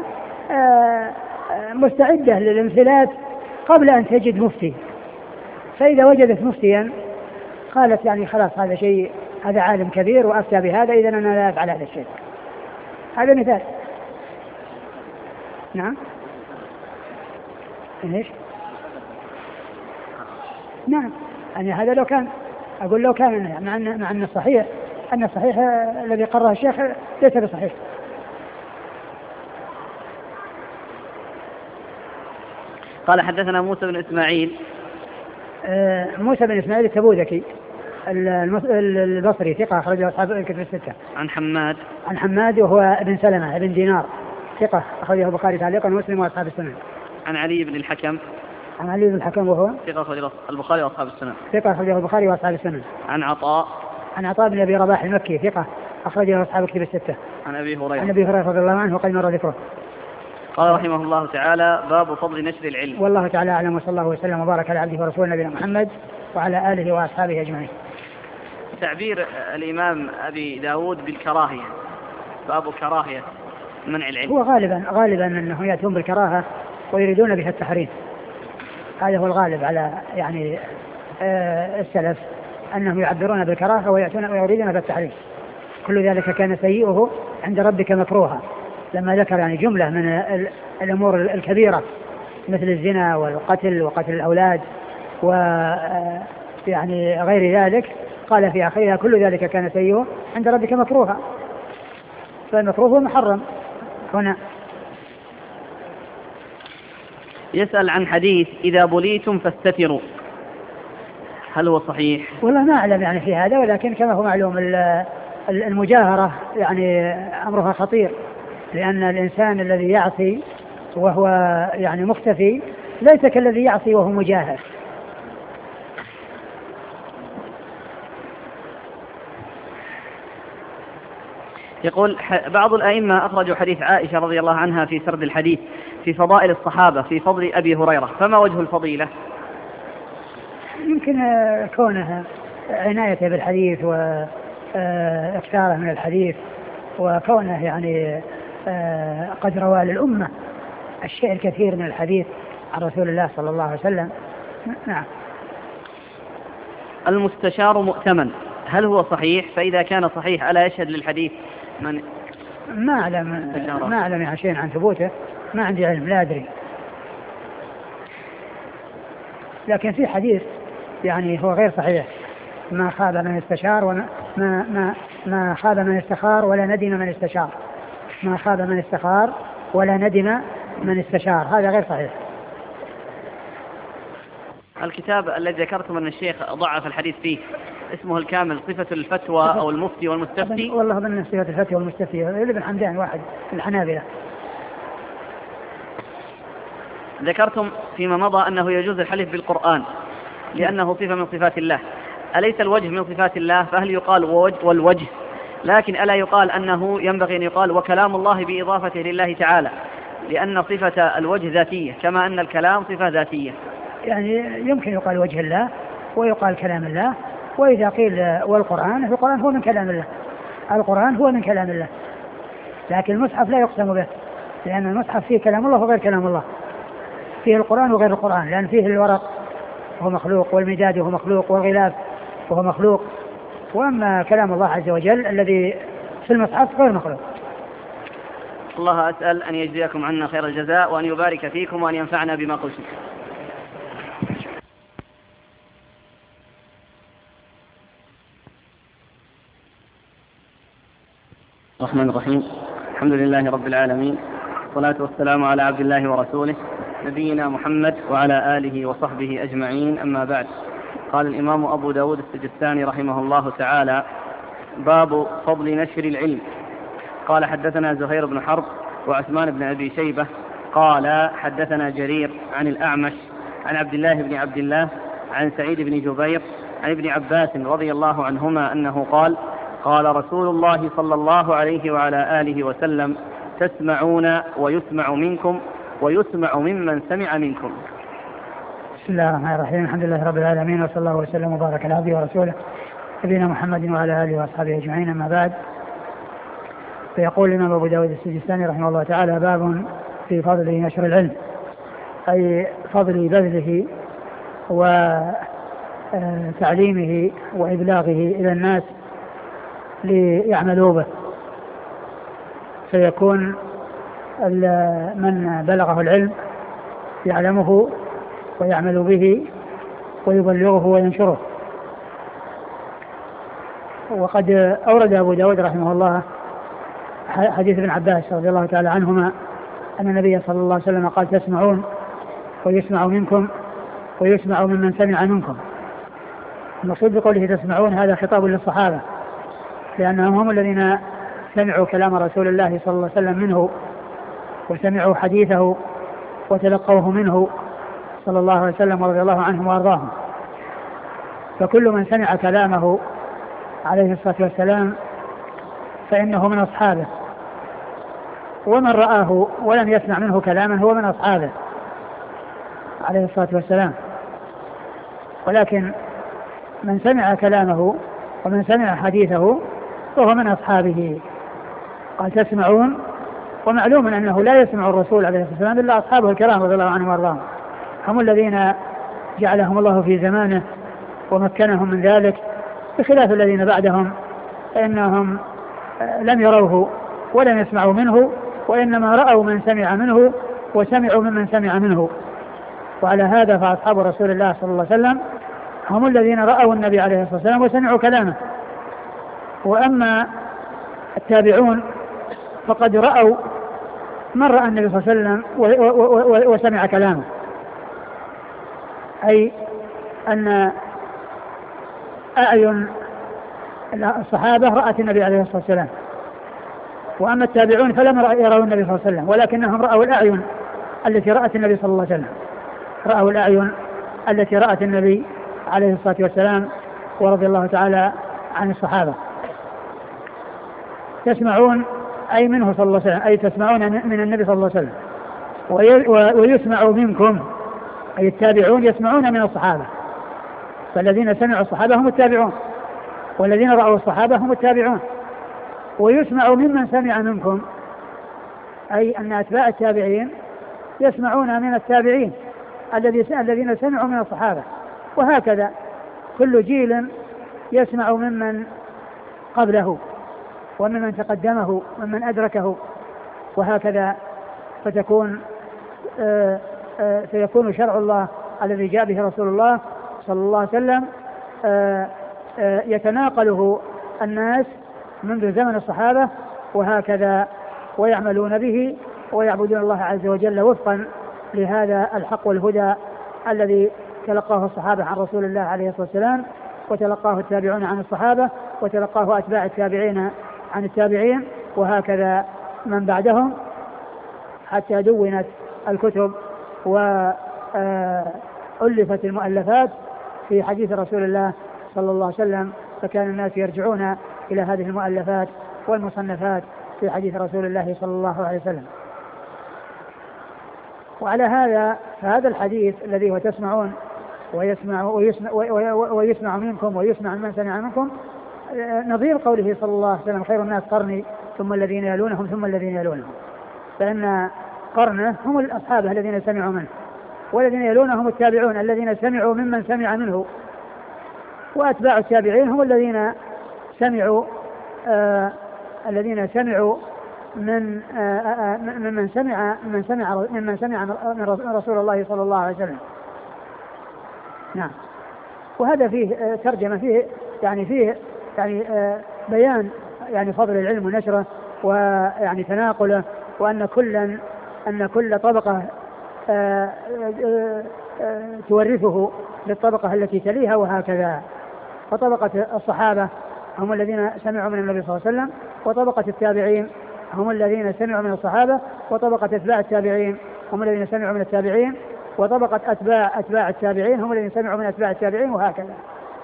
[SPEAKER 2] مستعدة للانفلات قبل أن تجد مفتي فإذا وجدت مفتيا قالت يعني خلاص هذا شيء هذا عالم كبير وأفتى بهذا إذا أنا لا أفعل هذا الشيء. هذا مثال. نعم إيش نعم يعني هذا لو كان أقول لو كان مع أن مع أن الصحيح أن الصحيح الذي قرره الشيخ ليس بصحيح.
[SPEAKER 1] قال حدثنا موسى بن إسماعيل
[SPEAKER 2] آه موسى بن إسماعيل التبوذكي البصري ثقة أخرجه أصحاب الكتب الستة.
[SPEAKER 1] عن حماد
[SPEAKER 2] عن حماد وهو ابن سلمة ابن دينار ثقة أخرجه البخاري تعليقا ومسلم وأصحاب السنن.
[SPEAKER 1] عن علي بن الحكم
[SPEAKER 2] عن علي بن الحكم وهو
[SPEAKER 1] ثقة أخرجه البخاري وأصحاب السنن.
[SPEAKER 2] ثقة أخرجه البخاري وأصحاب السنن.
[SPEAKER 1] عن عطاء
[SPEAKER 2] عن عطاء بن أبي رباح المكي ثقة أخرجه أصحاب الكتب الستة.
[SPEAKER 1] عن أبي هريرة
[SPEAKER 2] عن أبي هريرة رضي الله عنه وقد مر ذكره.
[SPEAKER 1] قال رحمه الله تعالى باب فضل نشر العلم.
[SPEAKER 2] والله تعالى أعلم وصلى الله وسلم وبارك على عبده ورسوله نبينا محمد وعلى آله وأصحابه أجمعين.
[SPEAKER 1] تعبير الإمام أبي داود بالكراهية باب كراهية منع العلم
[SPEAKER 2] هو غالبا غالبا أنه يأتون بالكراهة ويريدون بها التحريم. هذا هو الغالب على يعني آه السلف أنهم يعبرون بالكراهة ويأتون ويريدون بها التحريم. كل ذلك كان سيئه عند ربك مكروها لما ذكر يعني جملة من الأمور الكبيرة مثل الزنا والقتل وقتل الأولاد ويعني غير ذلك قال في آخرها كل ذلك كان سيئه عند ربك مكروها. فالمكروه هو محرم هنا.
[SPEAKER 1] يسأل عن حديث إذا بليتم فاستتروا هل هو صحيح؟
[SPEAKER 2] والله ما أعلم يعني في هذا ولكن كما هو معلوم المجاهرة يعني أمرها خطير لأن الإنسان الذي يعصي وهو يعني مختفي ليس كالذي يعصي وهو مجاهر.
[SPEAKER 1] يقول بعض الأئمة أخرجوا حديث عائشة رضي الله عنها في سرد الحديث في فضائل الصحابة في فضل أبي هريرة فما وجه الفضيلة؟
[SPEAKER 2] يمكن كونها عنايته بالحديث واكثاره من الحديث وكونه يعني قد روى للأمة الشيء الكثير من الحديث عن رسول الله صلى الله عليه وسلم. نعم.
[SPEAKER 1] المستشار مؤتمن هل هو صحيح؟ فإذا كان صحيح ألا يشهد للحديث من
[SPEAKER 2] ما أعلم ما أعلم يعني شيء عن ثبوته ما عندي علم لا أدري. لكن في حديث يعني هو غير صحيح ما خاب من استشار وما ما ما, ما خاب من استخار ولا ندم من استشار ما خاب من استخار ولا ندم من استشار هذا غير صحيح.
[SPEAKER 1] الكتاب الذي ذكرتم أن الشيخ ضعف الحديث فيه اسمه الكامل صفة الفتوى أو المفتي والمستفتي.
[SPEAKER 2] والله من صفة الفتوى والمستفتي ابن حمدان واحد الحنابلة.
[SPEAKER 1] ذكرتم فيما مضى أنه يجوز الحلف بالقرآن لأنه صفة من صفات الله. أليس الوجه من صفات الله؟ فهل يقال والوجه لكن ألا يقال أنه ينبغي أن يقال وكلام الله بإضافته لله تعالى لأن صفة الوجه ذاتية كما أن الكلام صفة ذاتية.
[SPEAKER 2] يعني يمكن يقال وجه الله ويقال كلام الله. وإذا قيل والقرآن فالقرآن هو من كلام الله القرآن هو من كلام الله لكن المصحف لا يقسم به لأن المصحف فيه كلام الله وغير كلام الله، فيه القرآن وغير القرآن، لأن فيه الورق وهو مخلوق والمداد وهو مخلوق والغلاف وهو مخلوق، وأما كلام الله عز وجل الذي في المصحف غير مخلوق.
[SPEAKER 1] الله أسأل أن يجزيكم عنا خير الجزاء وأن يبارك فيكم وأن ينفعنا بما قلتم. الرحمن الرحيم. الحمد لله رب العالمين، والصلاة والسلام على عبد الله ورسوله نبينا محمد وعلى آله وصحبه أجمعين، أما بعد. قال الإمام أبو داود السجستاني رحمه الله تعالى: باب فضل نشر العلم. قال: حدثنا زهير بن حرب وعثمان بن أبي شيبة قال: حدثنا جرير عن الأعمش عن عبد الله بن عبد الله عن سعيد بن جبير عن ابن عباس رضي الله عنهما أنه قال: قال رسول الله صلى الله عليه وعلى آله وسلم: تسمعون ويسمع منكم ويسمع ممن سمع منكم.
[SPEAKER 2] بسم الله الرحمن الرحيم. الحمد لله رب العالمين، وصلى الله وسلم وبارك على عبده ورسوله نبينا محمد وعلى آله وأصحابه أجمعين، أما بعد. فيقول الإمام أبو داود السجستاني رحمه الله تعالى: باب في فضل نشر العلم، أي فضل بذله وتعليمه وإبلاغه إلى الناس ليعملوا به، فيكون من بلغه العلم يعلمه ويعمل به ويبلغه وينشره. وقد أورد أبو داود رحمه الله حديث ابن عباس رضي الله تعالى عنهما أن النبي صلى الله عليه وسلم قال: تسمعون ويسمع منكم ويسمع ممن سمع منكم. المقصود بقوله تسمعون هذا خطاب للصحابة، لأنهم هم الذين سمعوا كلام رسول الله صلى الله عليه وسلم منه، وسمعوا حديثه وتلقوه منه صلى الله عليه وسلم ورضي الله عنهم وارضاهم. فكل من سمع كلامه عليه الصلاة والسلام فإنه من أصحابه، ومن رآه ولم يسمع منه كلاما هو من أصحابه عليه الصلاة والسلام. ولكن من سمع كلامه ومن سمع حديثه فهو من أصحابه. قال: تسمعون، ومعلوم أنه لا يسمع الرسول عليه الصلاة والسلام إلا أصحابه الكرام رضي الله عنهم وارضاهم، هم الذين جعلهم الله في زمانه ومكنهم من ذلك، بخلاف الذين بعدهم فإنهم لم يروه ولم يسمعوا منه، وإنما رأوا من سمع منه وسمعوا ممن سمع منه. وعلى هذا فأصحاب رسول الله صلى الله عليه وسلم هم الذين رأوا النبي عليه الصلاة والسلام وسمعوا كلامه. وأما التابعون فقد رأوا من رأى النبي صلى الله عليه وسلم وسمع كلامه، أي أن أعين الصحابة رأت النبي عليه الصلاة والسلام، وأما التابعون فلم يروا النبي صلى الله عليه وسلم، ولكنهم رأوا الأعين التي رأت النبي صلى الله عليه وسلم، رأوا الأعين التي رأت النبي عليه الصلاة والسلام ورضي الله تعالى عن الصحابة. تسمعون أي منه صلى الله عليه وسلم، أي تسمعون من النبي صلى الله عليه وسلم، ويسمع منكم أي التابعون يسمعون من الصحابة، فالذين سمعوا الصحابة هم التابعون، والذين رأوا الصحابة هم التابعون. ويسمع ممن سمع منكم أي أن أتباع التابعين يسمعون من التابعين الذين سمعوا من الصحابة، وهكذا كل جيل يسمع ممن قبله وممن تقدمه وممن أدركه، وهكذا فتكون آآ آآ سيكون شرع الله الذي جاء به رسول الله صلى الله عليه وسلم آآ آآ يتناقله الناس منذ زمن الصحابة، وهكذا ويعملون به ويعبدون الله عز وجل وفقا لهذا الحق والهدى الذي تلقاه الصحابة عن رسول الله عليه الصلاة والسلام، وتلقاه التابعون عن الصحابة، وتلقاه أتباع التابعين عن التابعين، وهكذا من بعدهم حتى دونت الكتب وألفت المؤلفات في حديث رسول الله صلى الله عليه وسلم، فكان الناس يرجعون إلى هذه المؤلفات والمصنفات في حديث رسول الله صلى الله عليه وسلم. وعلى هذا فهذا الحديث الذي هو تسمعون ويسمع, ويسمع, ويسمع منكم ويسمع من سمع منكم نظير قوله صلى الله عليه وسلم: خير الناس قرني ثم الذين يلونهم ثم الذين يلونهم. فإن قرنه هم الأصحاب الذين سمعوا منه، والذين يلونهم التابعون الذين سمعوا ممن سمع منه، وأتباع التابعين هم الذين سمعوا آه الذين سمعوا من آه آه ممن سمع ممن سمع ممن سمع من رسول الله صلى الله عليه وسلم. نعم. وهذا فيه آه ترجمة فيه يعني فيه يعني آه بيان يعني فضل العلم ونشره ويعني تناقله، وأن كلا أن كل طبقة آه آه آه تورثه للطبقة التي تليها وهكذا. فطبقة الصحابة هم الذين سمعوا من النبي صلى الله عليه وسلم، وطبقة التابعين هم الذين سمعوا من الصحابة، وطبقة أتباع التابعين هم الذين سمعوا من التابعين، وطبقة أتباع أتباع التابعين هم الذين سمعوا من أتباع التابعين وهكذا.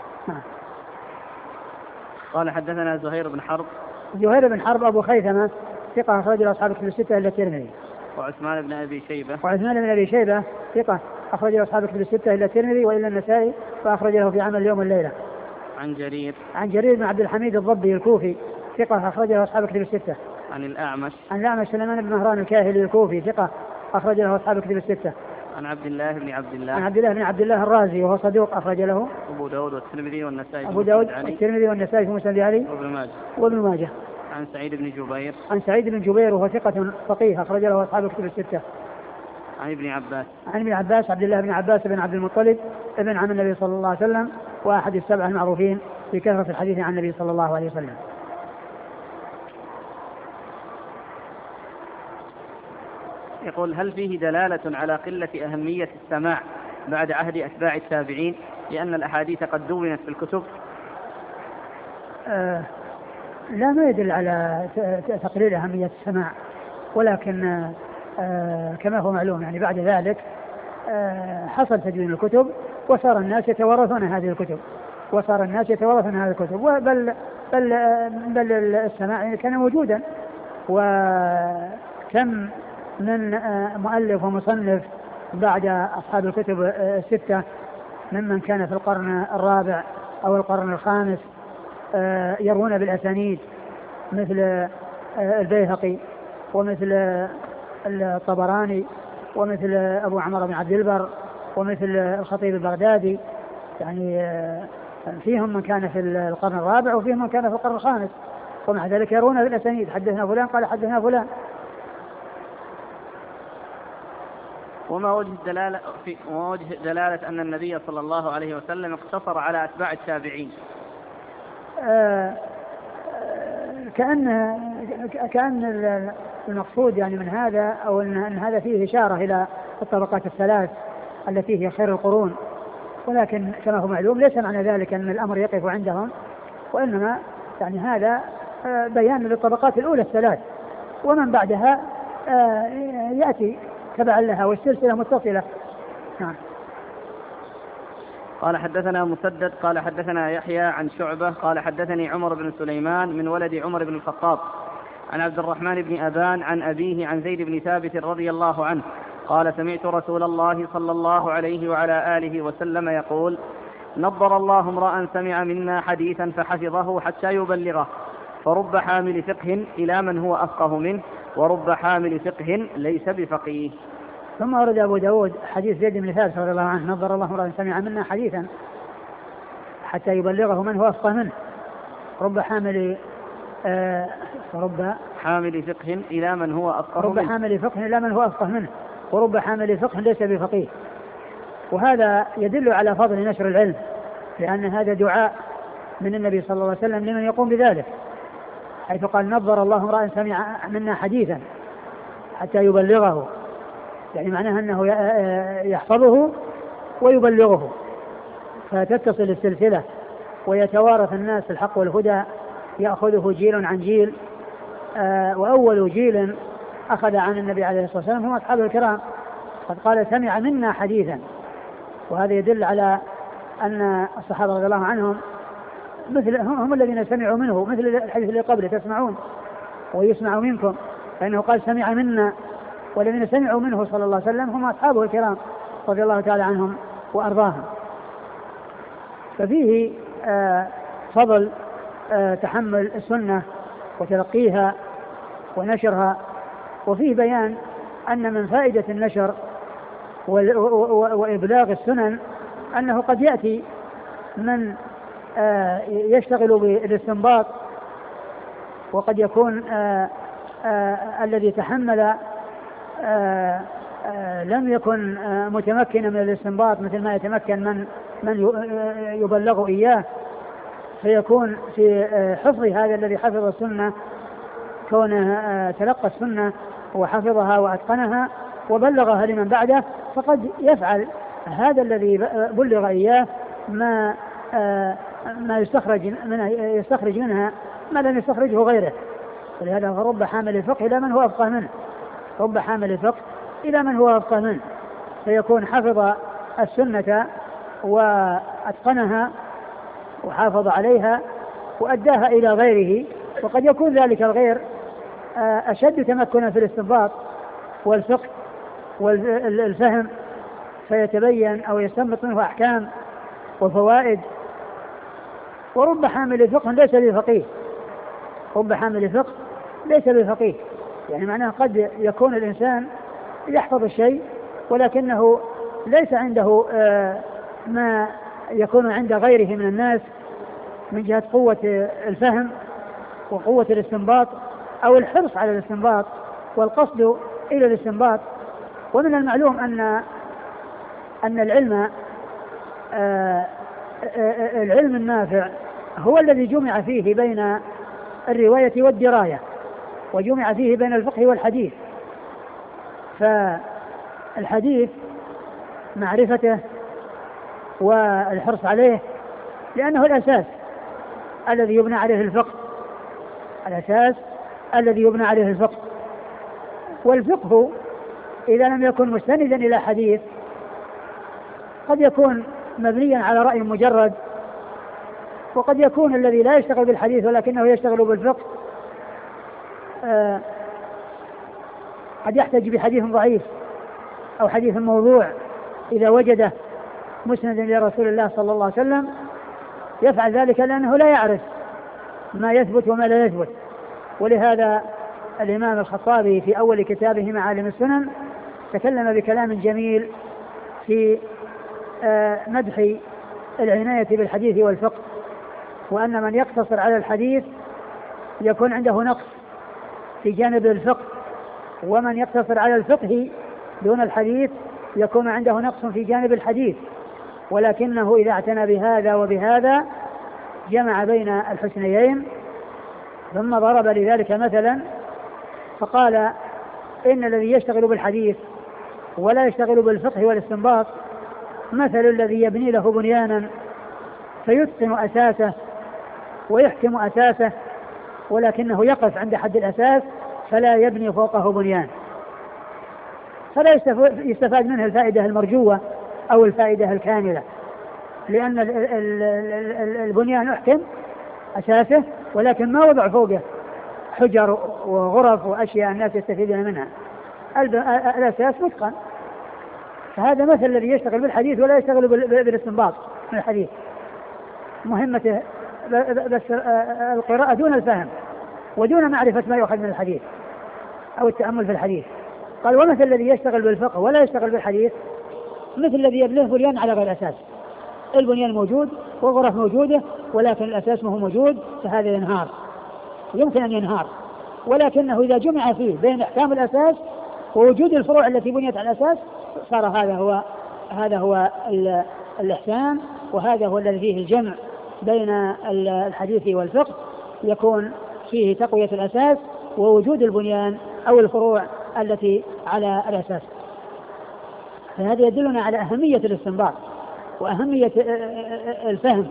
[SPEAKER 1] قال حدثنا زهير بن حرب.
[SPEAKER 2] زهير بن حرب أبو خيثمة ثقة أخرج له أصحاب الكتب الستة إلا الترمذي.
[SPEAKER 1] وعثمان بن أبي شيبة.
[SPEAKER 2] وعثمان بن أبي شيبة ثقة أخرج له أصحاب الكتب الستة إلا الترمذي وإلا النسائي فأخرج له في عمل اليوم والليلة.
[SPEAKER 1] عن جرير.
[SPEAKER 2] عن جرير بن عبد الحميد الضبي الكوفي ثقة أخرج له أصحاب الكتب الستة.
[SPEAKER 1] عن الأعمش.
[SPEAKER 2] عن الأعمش سليمان بن مهران الكاهلي الكوفي ثقة أخرج له أصحاب الكتب الستة.
[SPEAKER 1] عن عبد الله بن عبد الله.
[SPEAKER 2] عن عبد الله بن عبد الله الرازي وهو صدوق أخرج له
[SPEAKER 1] أبو داود والترمذي والنسائي.
[SPEAKER 2] أبو داود والترمذي والنسائي في مسند علي.
[SPEAKER 1] وابن ماجه.
[SPEAKER 2] وابن ماجه.
[SPEAKER 1] عن سعيد بن جبير.
[SPEAKER 2] عن سعيد بن جبير وهو ثقة فقيه أخرج له أصحاب الكتب الستة.
[SPEAKER 1] عن ابن عباس.
[SPEAKER 2] عن ابن عباس عبد الله بن عباس بن عبد المطلب ابن عم النبي صلى الله عليه وسلم وأحد السبعة المعروفين بكثرة الحديث عن النبي صلى الله عليه وسلم.
[SPEAKER 1] يقول: هل فيه دلالة على قلة أهمية السماع بعد عهد أتباع التابعين لأن الأحاديث قد دونت في الكتب؟
[SPEAKER 2] آه لا، ما يدل على تقليل أهمية السماع، ولكن آه كما هو معلوم يعني بعد ذلك آه حصل تدوين الكتب وصار الناس يتوارثون هذه الكتب وصار الناس يتوارثون هذه الكتب بل بل بل السماع كان موجودا، وكم من مؤلف ومصنف بعد أصحاب الكتب الستة ممن كان في القرن الرابع أو القرن الخامس يروون بالأسانيد مثل البيهقي ومثل الطبراني ومثل أبو عمر بن عبد البر ومثل الخطيب البغدادي، يعني فيهم من كان في القرن الرابع وفيهم من كان في القرن الخامس، ومع ذلك يروون بالأسانيد حدثنا فلان قال حدثنا فلان.
[SPEAKER 1] وما وجه الدلالة في وجه دلالة أن النبي صلى الله عليه وسلم اقتصر على أتباع التابعين؟
[SPEAKER 2] آه كأن كأن المقصود يعني من هذا أو أن هذا فيه إشارة إلى الطبقات الثلاث التي هي خير القرون، ولكن كما هو معلوم ليس معنى ذلك أن الأمر يقف عندهم، وإنما يعني هذا آه بيان للطبقات الأولى الثلاث ومن بعدها آه يأتي تبعا لها والسلسلة متصلة. نعم.
[SPEAKER 1] قال حدثنا مسدد قال حدثنا يحيى عن شعبة قال حدثني عمر بن سليمان من ولد عمر بن الخطاب عن عبد الرحمن بن أبان عن أبيه عن زيد بن ثابت رضي الله عنه قال: سمعت رسول الله صلى الله عليه وعلى آله وسلم يقول: نضر الله امرأ سمع منا حديثا فحفظه حتى يبلغه، فرب حامل فقه إلى من هو أفقه منه، ورب حامل فقه ليس بفقيه.
[SPEAKER 2] ثم ورد أبو داود حديث زيد بن ثابت رضي الله عنه: نضر الله امرأ سمع منا حديثا حتى يبلغه من هو أفقه منه، رب حامل آه رب
[SPEAKER 1] حامل فقه إلى من هو أفقه
[SPEAKER 2] رب
[SPEAKER 1] منه
[SPEAKER 2] حامل فقه إلى من هو أفقه منه، ورب حامل فقه ليس بفقيه. وهذا يدل على فضل نشر العلم، لأن هذا دعاء من النبي صلى الله عليه وسلم لمن يقوم بذلك، حيث قال: نضر الله امرأ سمع منا حديثا حتى يبلغه، يعني معناها أنه يحفظه ويبلغه، فتتصل السلسلة ويتوارث الناس الحق والهدى، يأخذه جيل عن جيل. وأول جيل أخذ عن النبي عليه الصلاة والسلام هم أصحاب الكرام، قد قال: سمع منا حديثا، وهذا يدل على أن الصحابة رضي الله عنهم مثل هم الذين سمعوا منه، مثل الحديث اللي قبله: تسمعون ويسمع منكم، فإنه قال: سمع منا، والذين سمعوا منه صلى الله عليه وسلم هم أصحابه الكرام رضي الله تعالى عنهم وأرضاهم. ففيه آه فضل آه تحمل السنة وتلقيها ونشرها وفيه بيان أن من فائدة النشر وإبلاغ السنن أنه قد يأتي من يشتغل بالاستنباط، وقد يكون الذي تحمل لم يكن متمكنا من الاستنباط مثل ما يتمكن من من يبلغ إياه، فيكون في حفظ هذا الذي حفظ السنة كونه تلقى السنة وحفظها وأتقنها وبلغها لمن بعده، فقد يفعل هذا الذي بلغ إياه ما ما يستخرج منها يستخرج منها ما لم يستخرجه غيره. ولهذا رب حامل الفقه إلى من هو أفقه منه، رب حامل الفقه إلى من هو أفقه منه، فيكون حفظ السنة وأتقنها وحافظ عليها وأداها إلى غيره، وقد يكون ذلك الغير أشد تمكنا في الاستنباط والفقه والفهم، فيتبين أو يستنبط منه أحكام وفوائد. ورب حامل فقه ليس بفقيه، رب حامل فقه ليس بفقيه، يعني معناه قد يكون الإنسان يحفظ الشيء ولكنه ليس عنده ما يكون عند غيره من الناس من جهة قوة الفهم وقوة الاستنباط أو الحرص على الاستنباط والقصد إلى الاستنباط. ومن المعلوم أن أن العلم العلم النافع هو الذي جمع فيه بين الرواية والدراية، وجمع فيه بين الفقه والحديث. فالحديث معرفته والحرص عليه لأنه الأساس الذي يبنى عليه الفقه، الأساس الذي يبنى عليه الفقه. والفقه إذا لم يكن مستندا إلى حديث قد يكون مبنيا على رأي مجرد، وقد يكون الذي لا يشتغل بالحديث ولكنه يشتغل بالفقه آه قد يحتج بحديث ضعيف أو حديث موضوع إذا وجده مسندا إلى رسول الله صلى الله عليه وسلم، يفعل ذلك لأنه لا يعرف ما يثبت وما لا يثبت. ولهذا الإمام الخطابي في أول كتابه معالم السنن تكلم بكلام جميل في آه مدح العناية بالحديث والفقه، وأن من يقتصر على الحديث يكون عنده نقص في جانب الفقه، ومن يقتصر على الفقه دون الحديث يكون عنده نقص في جانب الحديث. ولكنه إذا اعتنى بهذا وبهذا جمع بين الحسنيين. ثم ضرب لذلك مثلا فقال إن الذي يشتغل بالحديث ولا يشتغل بالفقه والاستنباط مثل الذي يبني له بنيانا فيتقن أساسه ويحكم أساسه، ولكنه يقف عند حد الأساس فلا يبني فوقه بنيان، فلا يستفاد منه الفائدة المرجوة أو الفائدة الكاملة، لأن البنيان أحكم أساسه ولكن ما وضع فوقه حجر وغرف وأشياء الناس يستفيدون منها، الأساس متقن. فهذا مثل الذي يشتغل بالحديث ولا يشتغل بالاستنباط من الحديث، مهمته بس القراءة دون الفهم ودون معرفة ما يؤخذ من الحديث أو التأمل في الحديث. قال ومثل الذي يشتغل بالفقه ولا يشتغل بالحديث مثل الذي يبنيه بنيان على غير أساس، البنيان موجود والغرف موجودة ولكن الأساس ما هو موجود، فهذا ينهار، يمكن أن ينهار. ولكنه إذا جمع فيه بين إحكام الأساس ووجود الفروع التي بنيت على الأساس صار هذا هو هذا هو الإحسان، وهذا هو الذي فيه الجمع بين الحديث والفقه، يكون فيه تقوية الأساس ووجود البنيان أو الفروع التي على الأساس. فهذا يدلنا على أهمية الاستنباط وأهمية الفهم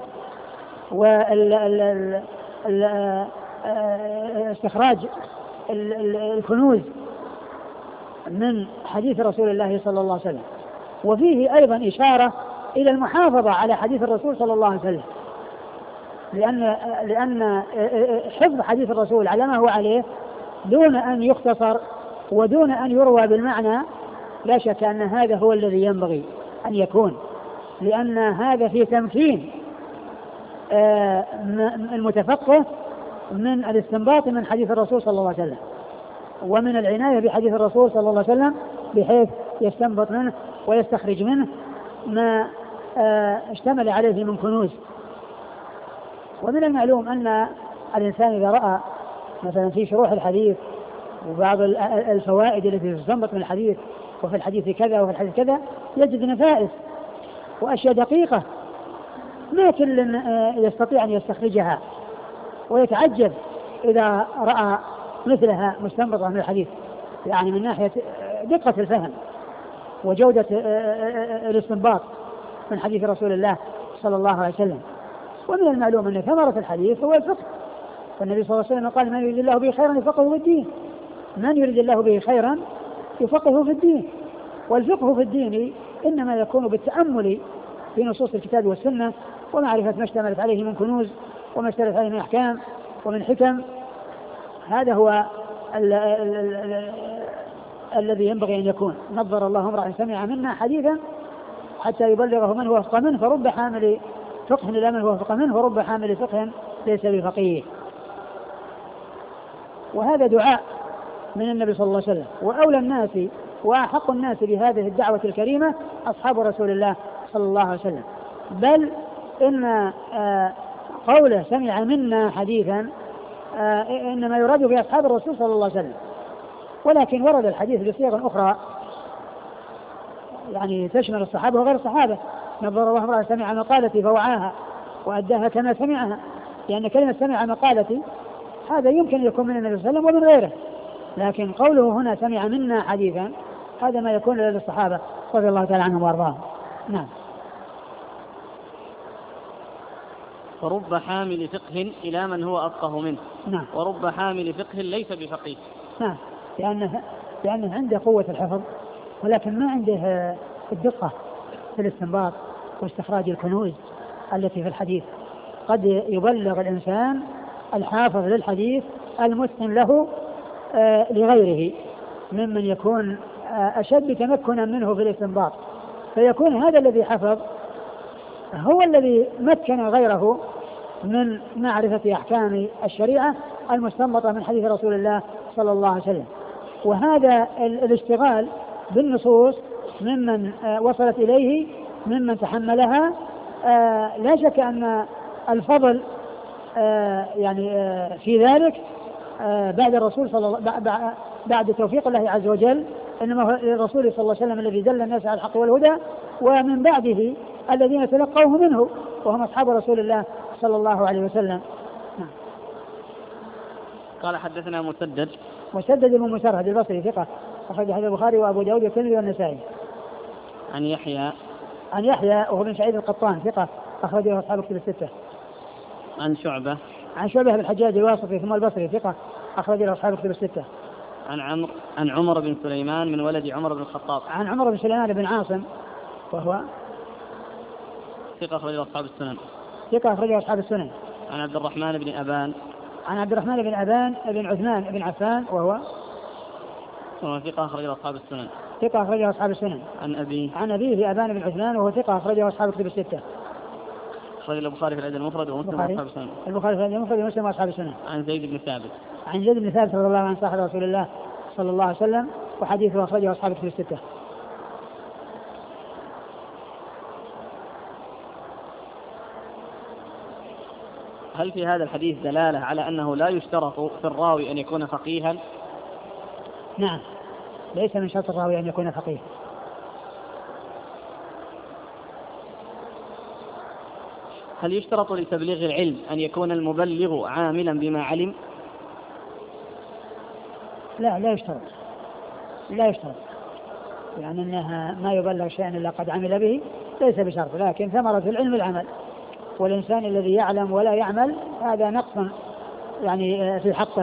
[SPEAKER 2] واستخراج الكنوز من حديث رسول الله صلى الله عليه وسلم. وفيه أيضا إشارة إلى المحافظة على حديث الرسول صلى الله عليه وسلم، لأن لأن حفظ حديث الرسول على ما هو عليه دون أن يختصر ودون أن يروى بالمعنى لا شك أن هذا هو الذي ينبغي أن يكون، لأن هذا في تمكين المتفقه من الاستنباط من حديث الرسول صلى الله عليه وسلم. ومن العناية بحديث الرسول صلى الله عليه وسلم بحيث يستنبط منه ويستخرج منه ما اشتمل عليه من كنوز. ومن المعلوم أن الإنسان إذا رأى مثلا في شروح الحديث وبعض الفوائد التي تستنبط من الحديث وفي الحديث كذا وفي الحديث كذا يجد نفائس وأشياء دقيقة ما كل يستطيع أن يستخرجها، ويتعجب إذا رأى مثلها مستنبطة من الحديث، يعني من ناحية دقة الفهم وجودة الاستنباط من حديث رسول الله صلى الله عليه وسلم. ومن المعلوم أن ثمرة الحديث هو الفقه، فالنبي صلى الله عليه وسلم قال: من يريد الله به خيرا يفقهه في الدين. من يريد الله به خيرا يفقهه في الدين. والفقه في الدين إنما يكون بالتأمل في نصوص الكتاب والسنة ومعرفة ما اشتملت عليه من كنوز وما اشتملت عليه من أحكام ومن حكم. هذا هو ال ال ال ال الذي ينبغي أن يكون. نظر الله امرأ سمع منا حديثا حتى يبلغه من هو أفقه منه، فرب حامل فقه إلى من هو أفقه منه، ورب حامل فقه ليس بفقيه. وهذا دعاء من النبي صلى الله عليه وسلم. وأولى الناس وأحق الناس بهذه الدعوة الكريمة أصحاب رسول الله صلى الله عليه وسلم. بل إن قوله سمع منا حديثا إنما يراد بأصحاب الرسول صلى الله عليه وسلم، ولكن ورد الحديث بصيغ أخرى يعني تشمل الصحابة وغير الصحابة. نظر الله امرأ سمع مقالتي فوعاها وأداها كما سمعها، لأن كلمة سمع مقالتي هذا يمكن يكون من النبي صلى الله عليه وسلم ومن غيره، لكن قوله هنا سمع منا حديثا هذا ما يكون للصحابة رضي الله تعالى عنهم وارضاهم. نعم.
[SPEAKER 1] ورب حامل فقه إلى من هو أفقه منه.
[SPEAKER 2] نعم.
[SPEAKER 1] ورب حامل فقه ليس بفقيه.
[SPEAKER 2] نعم، لأنه, لأنه عنده قوة الحفظ ولكن ما عنده الدقة في الاستنباط واستخراج الكنوز التي في الحديث. قد يبلغ الإنسان الحافظ للحديث المتقن له آه لغيره ممن يكون آه أشد تمكنا منه في الاستنباط، فيكون هذا الذي حفظ هو الذي مكن غيره من معرفة أحكام الشريعة المستنبطة من حديث رسول الله صلى الله عليه وسلم. وهذا الاشتغال بالنصوص ممن آه وصلت إليه ممن تحملها آه لا شك أن الفضل آه يعني آه في ذلك آه بعد الرسول صلى الله بعد توفيق الله عز وجل، إنما هو الرسول صلى الله عليه وسلم الذي دل الناس على الحق والهدى، ومن بعده الذين تلقوه منه وهم أصحاب رسول الله صلى الله عليه وسلم.
[SPEAKER 1] قال حدثنا مسدد
[SPEAKER 2] مسدد بن مسرهد البصري ثقة أخرج حديث البخاري وأبو داود والترمذي والنسائي.
[SPEAKER 1] عن يحيى
[SPEAKER 2] عن يحيى وهو بن سعيد القطان ثقة أخرجه أصحاب الكتب الستة.
[SPEAKER 1] عن شعبة
[SPEAKER 2] عن شعبة بن الحجاج الواسطي ثم البصري ثقة أخرجه أصحاب الكتب الستة.
[SPEAKER 1] عن عمرو عن عمر بن سليمان من ولد عمر بن الخطاب.
[SPEAKER 2] عن عمر بن سليمان بن عاصم وهو
[SPEAKER 1] ثقة أخرجه أصحاب السنن.
[SPEAKER 2] ثقة أخرجه أصحاب السنن.
[SPEAKER 1] عن عبد الرحمن بن أبان
[SPEAKER 2] عن عبد الرحمن بن أبان بن عثمان بن عفان وهو
[SPEAKER 1] وهو ثقة أخرجه أصحاب السنن.
[SPEAKER 2] ثقة أخرجه أصحاب السنن.
[SPEAKER 1] عن أبيه
[SPEAKER 2] عن أبيه أبان بن عثمان وهو ثقة أخرجه أصحاب الكتب الستة.
[SPEAKER 1] أخرج البخاري في الأدب المفرد ومسلم وأصحاب السنن.
[SPEAKER 2] البخاري في الأدب المفرد ومسلم وأصحاب السنن.
[SPEAKER 1] عن زيد بن ثابت
[SPEAKER 2] عن زيد بن ثابت رضي الله عنه صاحب رسول الله صلى الله عليه وسلم وحديثه أخرجه أصحاب الكتب الستة.
[SPEAKER 1] هل في هذا الحديث دلالة على أنه لا يشترط في الراوي أن يكون فقيها؟
[SPEAKER 2] نعم، ليس من شرط الراوي أن يكون فقيه.
[SPEAKER 1] هل يشترط لتبليغ العلم أن يكون المبلغ عاملا بما علم؟
[SPEAKER 2] لا لا يشترط لا يشترط يعني أنها ما يبلغ شيئا إلا قد عمل به ليس بشرط، لكن ثمرة العلم العمل، والإنسان الذي يعلم ولا يعمل هذا نقص يعني في حقه.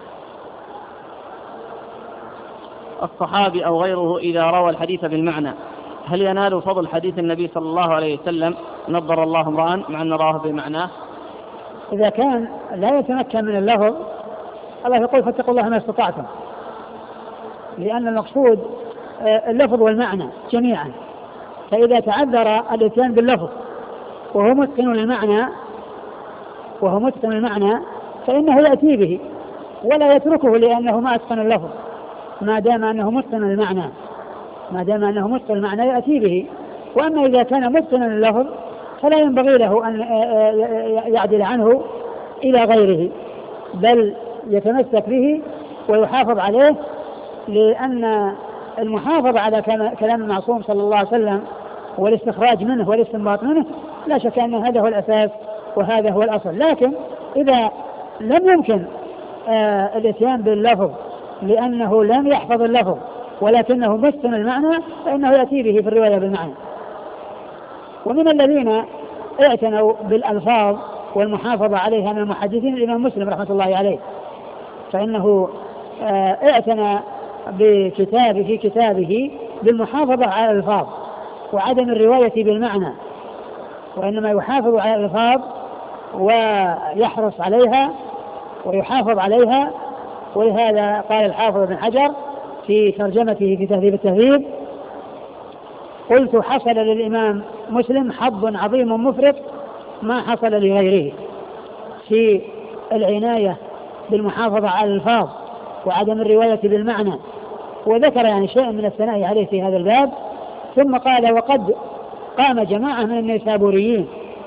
[SPEAKER 1] الصحابي أو غيره إذا روى الحديث بالمعنى هل ينال فضل حديث النبي صلى الله عليه وسلم نظر الله امرأ مع أن راه بمعناه؟
[SPEAKER 2] إذا كان لا يتمكن من اللفظ الله يقول فاتقوا الله ما استطعتم، لأن المقصود اللفظ والمعنى جميعا، فإذا تعذر الاتيان باللفظ وهو متقن المعنى وهو متقن المعنى فإنه يأتي به، ولا يتركه لأنه ما أتقن اللفظ، ما دام أنه متقن المعنى، ما دام أنه متقن المعنى يأتي به. وأما إذا كان متقنا اللفظ فلا ينبغي له أن يعدل عنه إلى غيره، بل يتمسك به ويحافظ عليه، لأن المحافظة على كلام المعصوم صلى الله عليه وسلم والاستخراج منه والاستنباط منه لا شك أن هذا هو الأساس وهذا هو الأصل. لكن إذا لم يمكن آه الاتيان باللفظ لأنه لم يحفظ اللفظ ولكنه متقن المعنى فإنه يأتي به في الرواية بالمعنى. ومن الذين اعتنوا بالألفاظ والمحافظة عليها من المحدثين الإمام مسلم رحمة الله عليه، فإنه آه اعتنى بكتابه في كتابه بالمحافظة على الألفاظ وعدم الرواية بالمعنى، وإنما يحافظ على الألفاظ ويحرص عليها ويحافظ عليها. ولهذا قال الحافظ بن حجر في ترجمته في تهذيب التهذيب: قلت حصل للإمام مسلم حظ عظيم مفرط ما حصل لغيره في العناية بالمحافظة على الألفاظ وعدم الرواية بالمعنى، وذكر يعني شيء من الثناء عليه في هذا الباب. ثم قال: وقد قام جماعة من النيسابوريين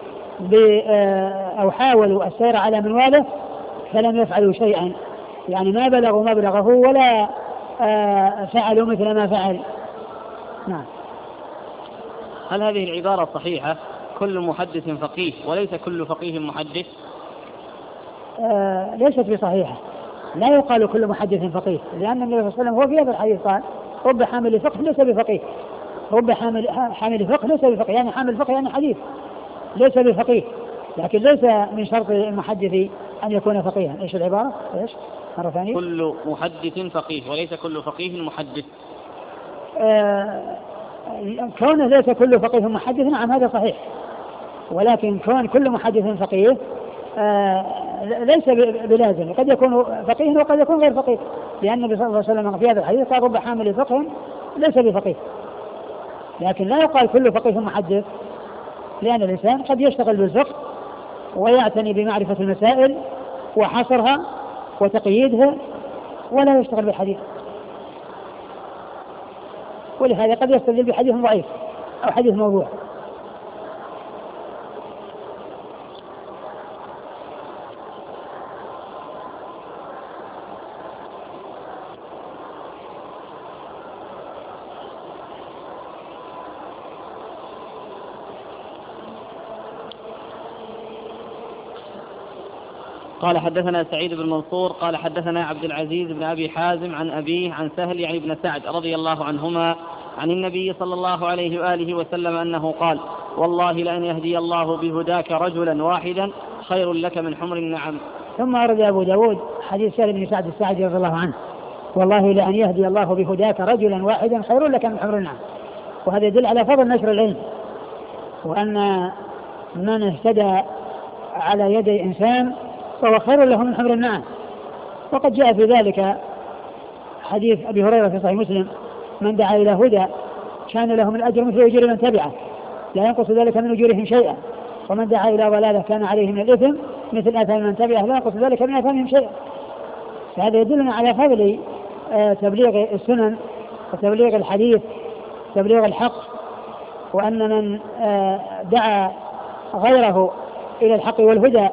[SPEAKER 2] أو حاولوا السير على منواله فلم يفعلوا شيئا، يعني ما بلغوا مبلغه ولا فعلوا مثل ما فعل. نعم.
[SPEAKER 1] هل هذه العبارة صحيحة كل محدث فقيه وليس كل فقيه محدث؟
[SPEAKER 2] آه ليست بصحيحة، لا يقال كل محدث فقيه، لأن النبي صلى الله عليه وسلم هو في هذا الحديث قال: رب حامل فقه ليس بفقيه، رب حامل حامل فقه ليس بفقيه، يعني حامل فقه يعني حديث ليس بفقيه، لكن ليس من شرط المحدث أن يكون فقيها. إيش العبارة؟ إيش مرة ثانية؟
[SPEAKER 1] كل محدث فقيه وليس كل فقيه محدث.
[SPEAKER 2] آه كونه ليس كل فقيه محدث، نعم هذا صحيح، ولكن كون كل محدث فقيه آه ليس بلازم، قد يكون فقيه وقد يكون غير فقيه، لأن النبي صلى الله عليه وسلم في هذا الحديث قال: رب حامل فقه ليس بفقيه. لكن لا يقال كل فقيه محدث، لأن الإنسان قد يشتغل بالفقه ويعتني بمعرفة المسائل وحصرها وتقييدها ولا يشتغل بالحديث، ولهذا قد يستدل بحديث ضعيف أو حديث موضوع.
[SPEAKER 1] قال: حدثنا سعيد بن منصور قال حدثنا عبد العزيز بن أبي حازم عن أبيه عن سهل يعني بن سعد رضي الله عنهما عن النبي صلى الله عليه وآله وسلم أنه قال: والله لأن يهدي الله بهداك رجلا واحدا خير لك من حمر النعم.
[SPEAKER 2] ثم أرد أبو داود حديث سهل بن سعد الساعدي رضي الله عنه: والله لأن يهدي الله بهداك رجلا واحدا خير لك من حمر النعم. وهذا يدل على فضل نشر العلم، وأن من اهتدى على يد إنسان فهو خير له من حمر النعم. وقد جاء في ذلك حديث أبي هريرة في صحيح مسلم: من دعا إلى هدى كان له من الأجر مثل أجور من تبعه لا ينقص ذلك من أجورهم شيئا، ومن دعا إلى ضلالة كان عليه من الإثم مثل آثام من تبعه لا ينقص ذلك من آثامهم شيئا. فهذا يدلنا على فضل تبليغ السنن وتبليغ الحديث، تبليغ الحق، وأن من دعا غيره إلى الحق والهدى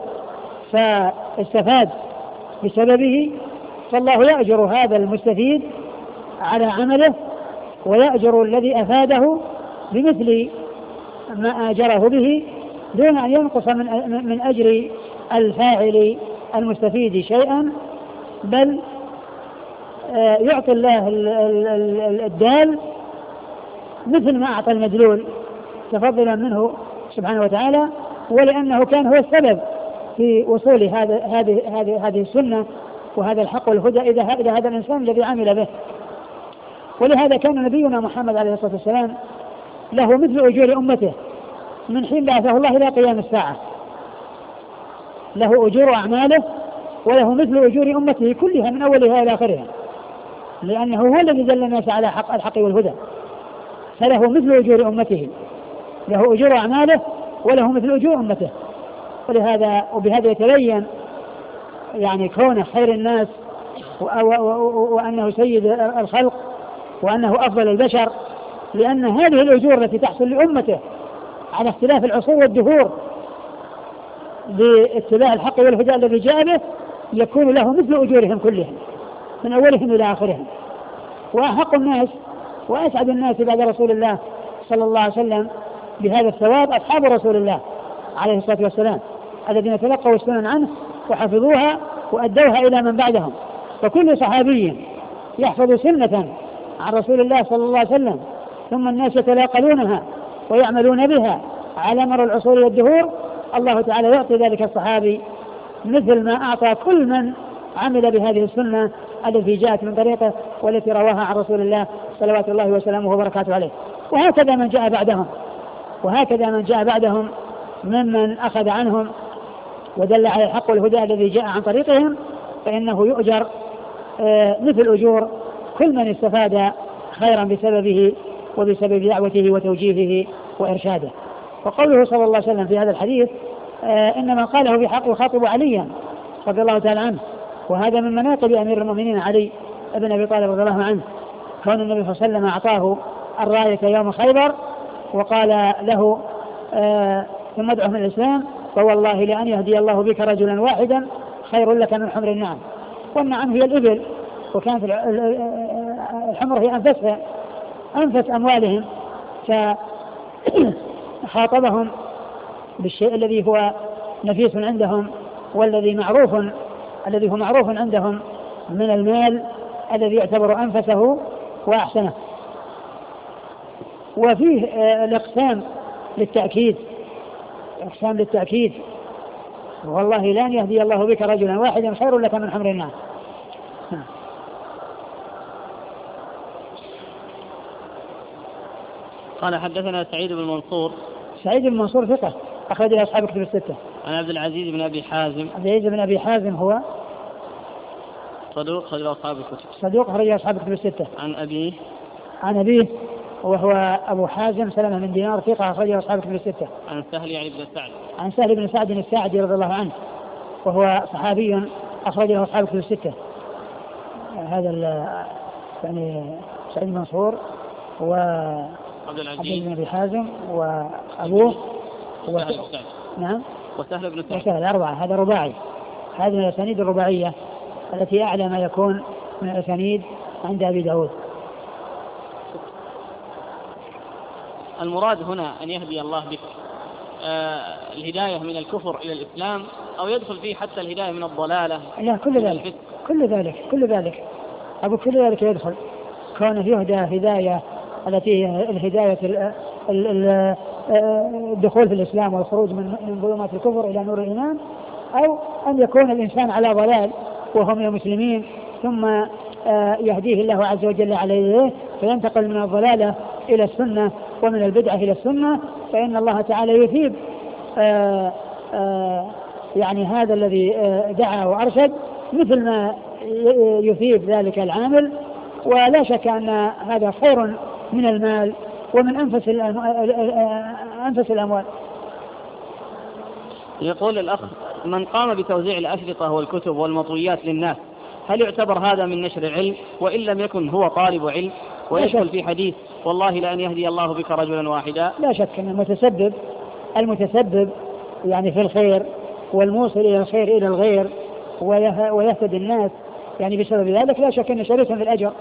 [SPEAKER 2] فاستفاد بسببه فالله يأجر هذا المستفيد على عمله ويأجر الذي أفاده بمثل ما آجره به دون أن ينقص من من أجر الفاعل المستفيد شيئا، بل يعطي الله الدال مثل ما أعطى المدلول تفضلا منه سبحانه وتعالى، ولأنه كان هو السبب في وصول هذا هذه هذه هذه السنة وهذا الحق والهدى إلى هذا الإنسان الذي عمل به. ولهذا كان نبينا محمد عليه الصلاة والسلام له مثل أجور أمته من حين بعثه الله إلى قيام الساعة، له أجور أعماله وله مثل أجور أمته كلها من أولها إلى آخرها، لأنه هو الذي دل الناس على حق الحق والهدى، فله مثل أجور أمته، له أجور أعماله وله مثل أجور أمته. ولهذا وبهذا يتبين يعني كون خير الناس وأنه سيد الخلق وأنه أفضل البشر، لأن هذه الأجور التي تحصل لأمته على اختلاف العصور والدهور باتباع الحق والهدى الذي جاء به يكون له مثل أجورهم كلهم من أولهم إلى آخرهم. وأحق الناس وأسعد الناس بعد رسول الله صلى الله عليه وسلم بهذا الثواب أصحاب رسول الله عليه الصلاة والسلام الذين تلقوا السنن عنه وحفظوها وأدوها إلى من بعدهم. فكل صحابي يحفظ سنة عن رسول الله صلى الله عليه وسلم ثم الناس يتلاقلونها ويعملون بها على مر العصور والدهور، الله تعالى يعطي ذلك الصحابي مثل ما أعطى كل من عمل بهذه السنة التي جاءت من طريقه والتي رواها عن رسول الله صلوات الله وسلامه وبركاته عليه. وهكذا من جاء بعدهم وهكذا من جاء بعدهم ممن أخذ عنهم ودل على الحق والهدى الذي جاء عن طريقهم، فإنه يؤجر مثل أجور كل من استفاد خيرا بسببه وبسبب دعوته وتوجيهه وإرشاده. وقوله صلى الله عليه وسلم في هذا الحديث إنما قاله بحق يخاطب عليا رضي الله تعالى عنه، وهذا من مناقب أمير المؤمنين علي بن أبي طالب رضي الله عنه، كون النبي صلى الله عليه وسلم أعطاه الراية يوم خيبر وقال له آه ثم ادعه من الإسلام فوالله لأن يهدي الله بك رجلا واحدا خير لك من حمر النعم. والنعم هي الإبل، وكانت الحمر هي أنفسها أنفس أموالهم، فخاطبهم بالشيء الذي هو نفيس عندهم والذي معروف الذي هو معروف عندهم من المال الذي يعتبر أنفسه وأحسنه. وفيه الإقسام للتأكيد إقسام للتأكيد والله لن يهدي الله بك رجلا واحدا خير لك من حمر النعم.
[SPEAKER 1] قال حدثنا سعيد بن منصور.
[SPEAKER 2] سعيد بن منصور ثقة أخرج له أصحاب كتب الستة.
[SPEAKER 1] عن عبد العزيز بن أبي حازم.
[SPEAKER 2] عبد العزيز بن أبي حازم هو
[SPEAKER 1] صدوق أخرج له أصحاب الكتب.
[SPEAKER 2] صدوق أخرج له أصحاب كتب الستة.
[SPEAKER 1] عن أبيه.
[SPEAKER 2] عن أبيه وهو أبو حازم سلمة من دينار ثقة أخرج له أصحاب كتب الستة.
[SPEAKER 1] عن سهل يعني بن سعد.
[SPEAKER 2] عن سهل بن سعد الساعدي رضي الله عنه وهو صحابي أخرج له أصحاب كتب الستة. هذا يعني سعيد بن منصور و عبد العزيز بن أبي حازم وأبوه
[SPEAKER 1] وسهل
[SPEAKER 2] و... نعم
[SPEAKER 1] وسهل بن سعد.
[SPEAKER 2] وسهل أربعة، هذا رباعي. هذه من الأسانيد الرباعية التي أعلى ما يكون من الأسانيد عند أبي داود.
[SPEAKER 1] المراد هنا أن يهدي الله بك آه الهداية من الكفر إلى الإسلام، أو يدخل فيه حتى الهداية من الضلالة.
[SPEAKER 2] لا كل ذلك كل ذلك كل ذلك أبو كل ذلك يدخل، كونه يهدى هداية التي هي الهداية الدخول في الإسلام والخروج من ظلمات الكفر إلى نور الإيمان، أو أن يكون الإنسان على ضلال وهم المسلمين ثم يهديه الله عز وجل عليه فينتقل من الضلالة إلى السنة ومن البدعة إلى السنة، فإن الله تعالى يثيب آآ آآ يعني هذا الذي دعا وأرشد مثل ما يثيب ذلك العامل. ولا شك أن هذا خير من المال ومن أنفس أنفس الأموال.
[SPEAKER 1] يقول الأخ من قام بتوزيع الأشرطة والكتب والمطويات للناس هل يعتبر هذا من نشر العلم، وإن لم يكن هو طالب علم ويدخل في حديث والله لأن يهدي الله بك رجلا واحدا؟
[SPEAKER 2] لا شك أن المتسبب المتسبب يعني في الخير والموصل إلى الخير إلى الغير ويهتدي الناس يعني بسبب ذلك لا شك أن شريك في الأجر.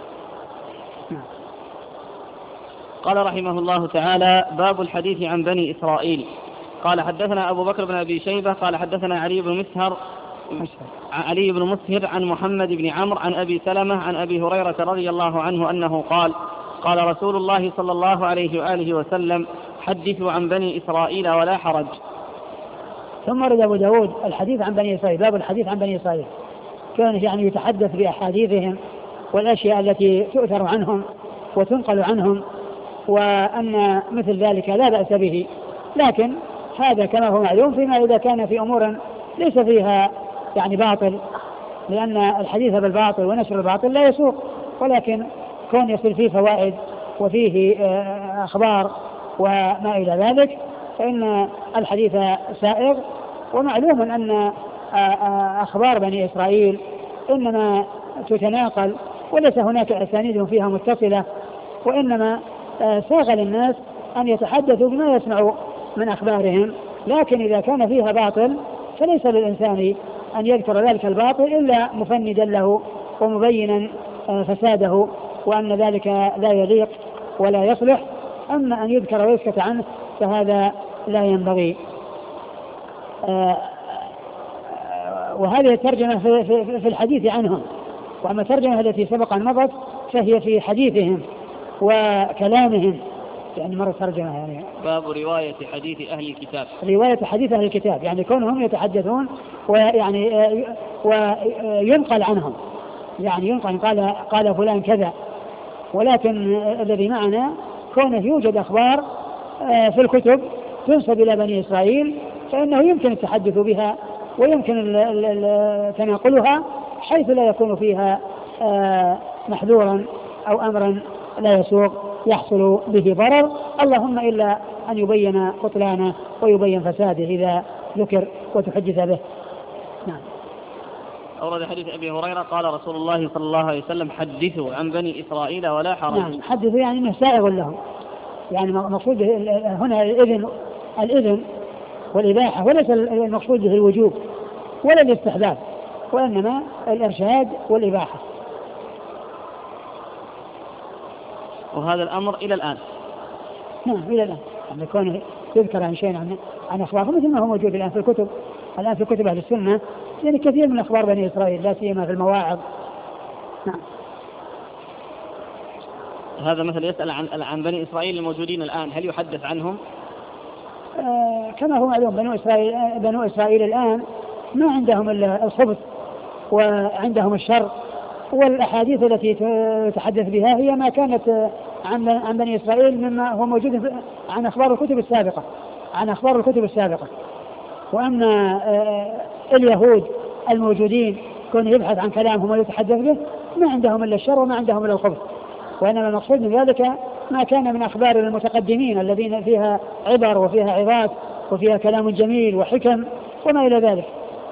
[SPEAKER 1] قال رحمه الله تعالى باب الحديث عن بني إسرائيل. قال حدثنا أبو بكر بن أبي شيبة قال حدثنا علي بن مسهر علي بن مسهر عن محمد بن عمرو عن أبي سلمة عن أبي هريرة رضي الله عنه أنه قال قال رسول الله صلى الله عليه وآله وسلم حدثوا عن بني إسرائيل ولا حرج.
[SPEAKER 2] ثم رد أبو داود الحديث عن بني إسرائيل، باب الحديث عن بني إسرائيل، كان يعني يتحدث بأحاديثهم والأشياء التي تؤثر عنهم وتنقل عنهم، وأن مثل ذلك لا بأس به، لكن هذا كما هو معلوم فيما إذا كان في أمور ليس فيها يعني باطل، لأن الحديث بالباطل ونشر الباطل لا يسوق، ولكن كون يصل فيه فوائد وفيه أخبار وما إلى ذلك فإن الحديث سائغ. ومعلوم أن أخبار بني إسرائيل إنما تتناقل وليس هناك أسانيد فيها متصلة، وإنما ساغ للناس أن يتحدثوا بما يسمعوا من أخبارهم، لكن إذا كان فيها باطل فليس للإنسان أن يذكر ذلك الباطل إلا مفندا له ومبينا فساده وأن ذلك لا يليق ولا يصلح. أما أن يذكر ويسكت عنه فهذا لا ينبغي. وهذه الترجمة في الحديث عنهم، وأما الترجمة التي سبق أن مضت فهي في حديثهم وكلامهم، يعني مرة ترجمة يعني
[SPEAKER 1] باب رواية حديث أهل الكتاب.
[SPEAKER 2] رواية حديث أهل الكتاب يعني كونهم يتحدثون ويعني وينقل عنهم، يعني ينقل قال قال فلان كذا، ولكن الذي معنا كونه يوجد أخبار في الكتب تنسب إلى بني إسرائيل فإنه يمكن التحدث بها ويمكن تناقلها حيث لا يكون فيها محذورا أو أمرا لا يسوق يحصل به ضرر، اللهم إلا أن يبين بطلانه ويبين فساده إذا ذكر وتحدث به. نعم.
[SPEAKER 1] أورد حديث أبي هريرة قال رسول الله صلى الله عليه وسلم حدثوا عن بني إسرائيل ولا حرج.
[SPEAKER 2] نعم، حدثوا يعني أنه سائغ له، يعني مقصود هنا الإذن الإذن والإباحة، وليس المقصود به الوجوب ولا الاستحباب، وإنما الإرشاد والإباحة.
[SPEAKER 1] وهذا الأمر إلى الآن.
[SPEAKER 2] نعم إلى الآن، يعني كونه يذكر عن شيء عن عن أخبار مثل ما هو موجود الآن في الكتب، الآن في كتب أهل السنة يعني كثير من أخبار بني إسرائيل لا سيما في المواعظ. نعم.
[SPEAKER 1] هذا مثل يسأل عن عن بني إسرائيل الموجودين الآن هل يحدث عنهم؟
[SPEAKER 2] آه كما هو معلوم بنو إسرائيل بنو إسرائيل الآن ما عندهم إلا الخبث وعندهم الشر، والأحاديث التي تتحدث بها هي ما كانت عن عن بني إسرائيل مما هو موجود عن أخبار الكتب السابقة عن أخبار الكتب السابقة. وأما اليهود الموجودين كون يبحث عن كلامهم ويتحدث به ما عندهم إلا الشر وما عندهم إلا الخبث، وإنما المقصود من ذلك ما كان من أخبار المتقدمين الذين فيها عبر وفيها عظات وفيها كلام جميل وحكم وما إلى ذلك.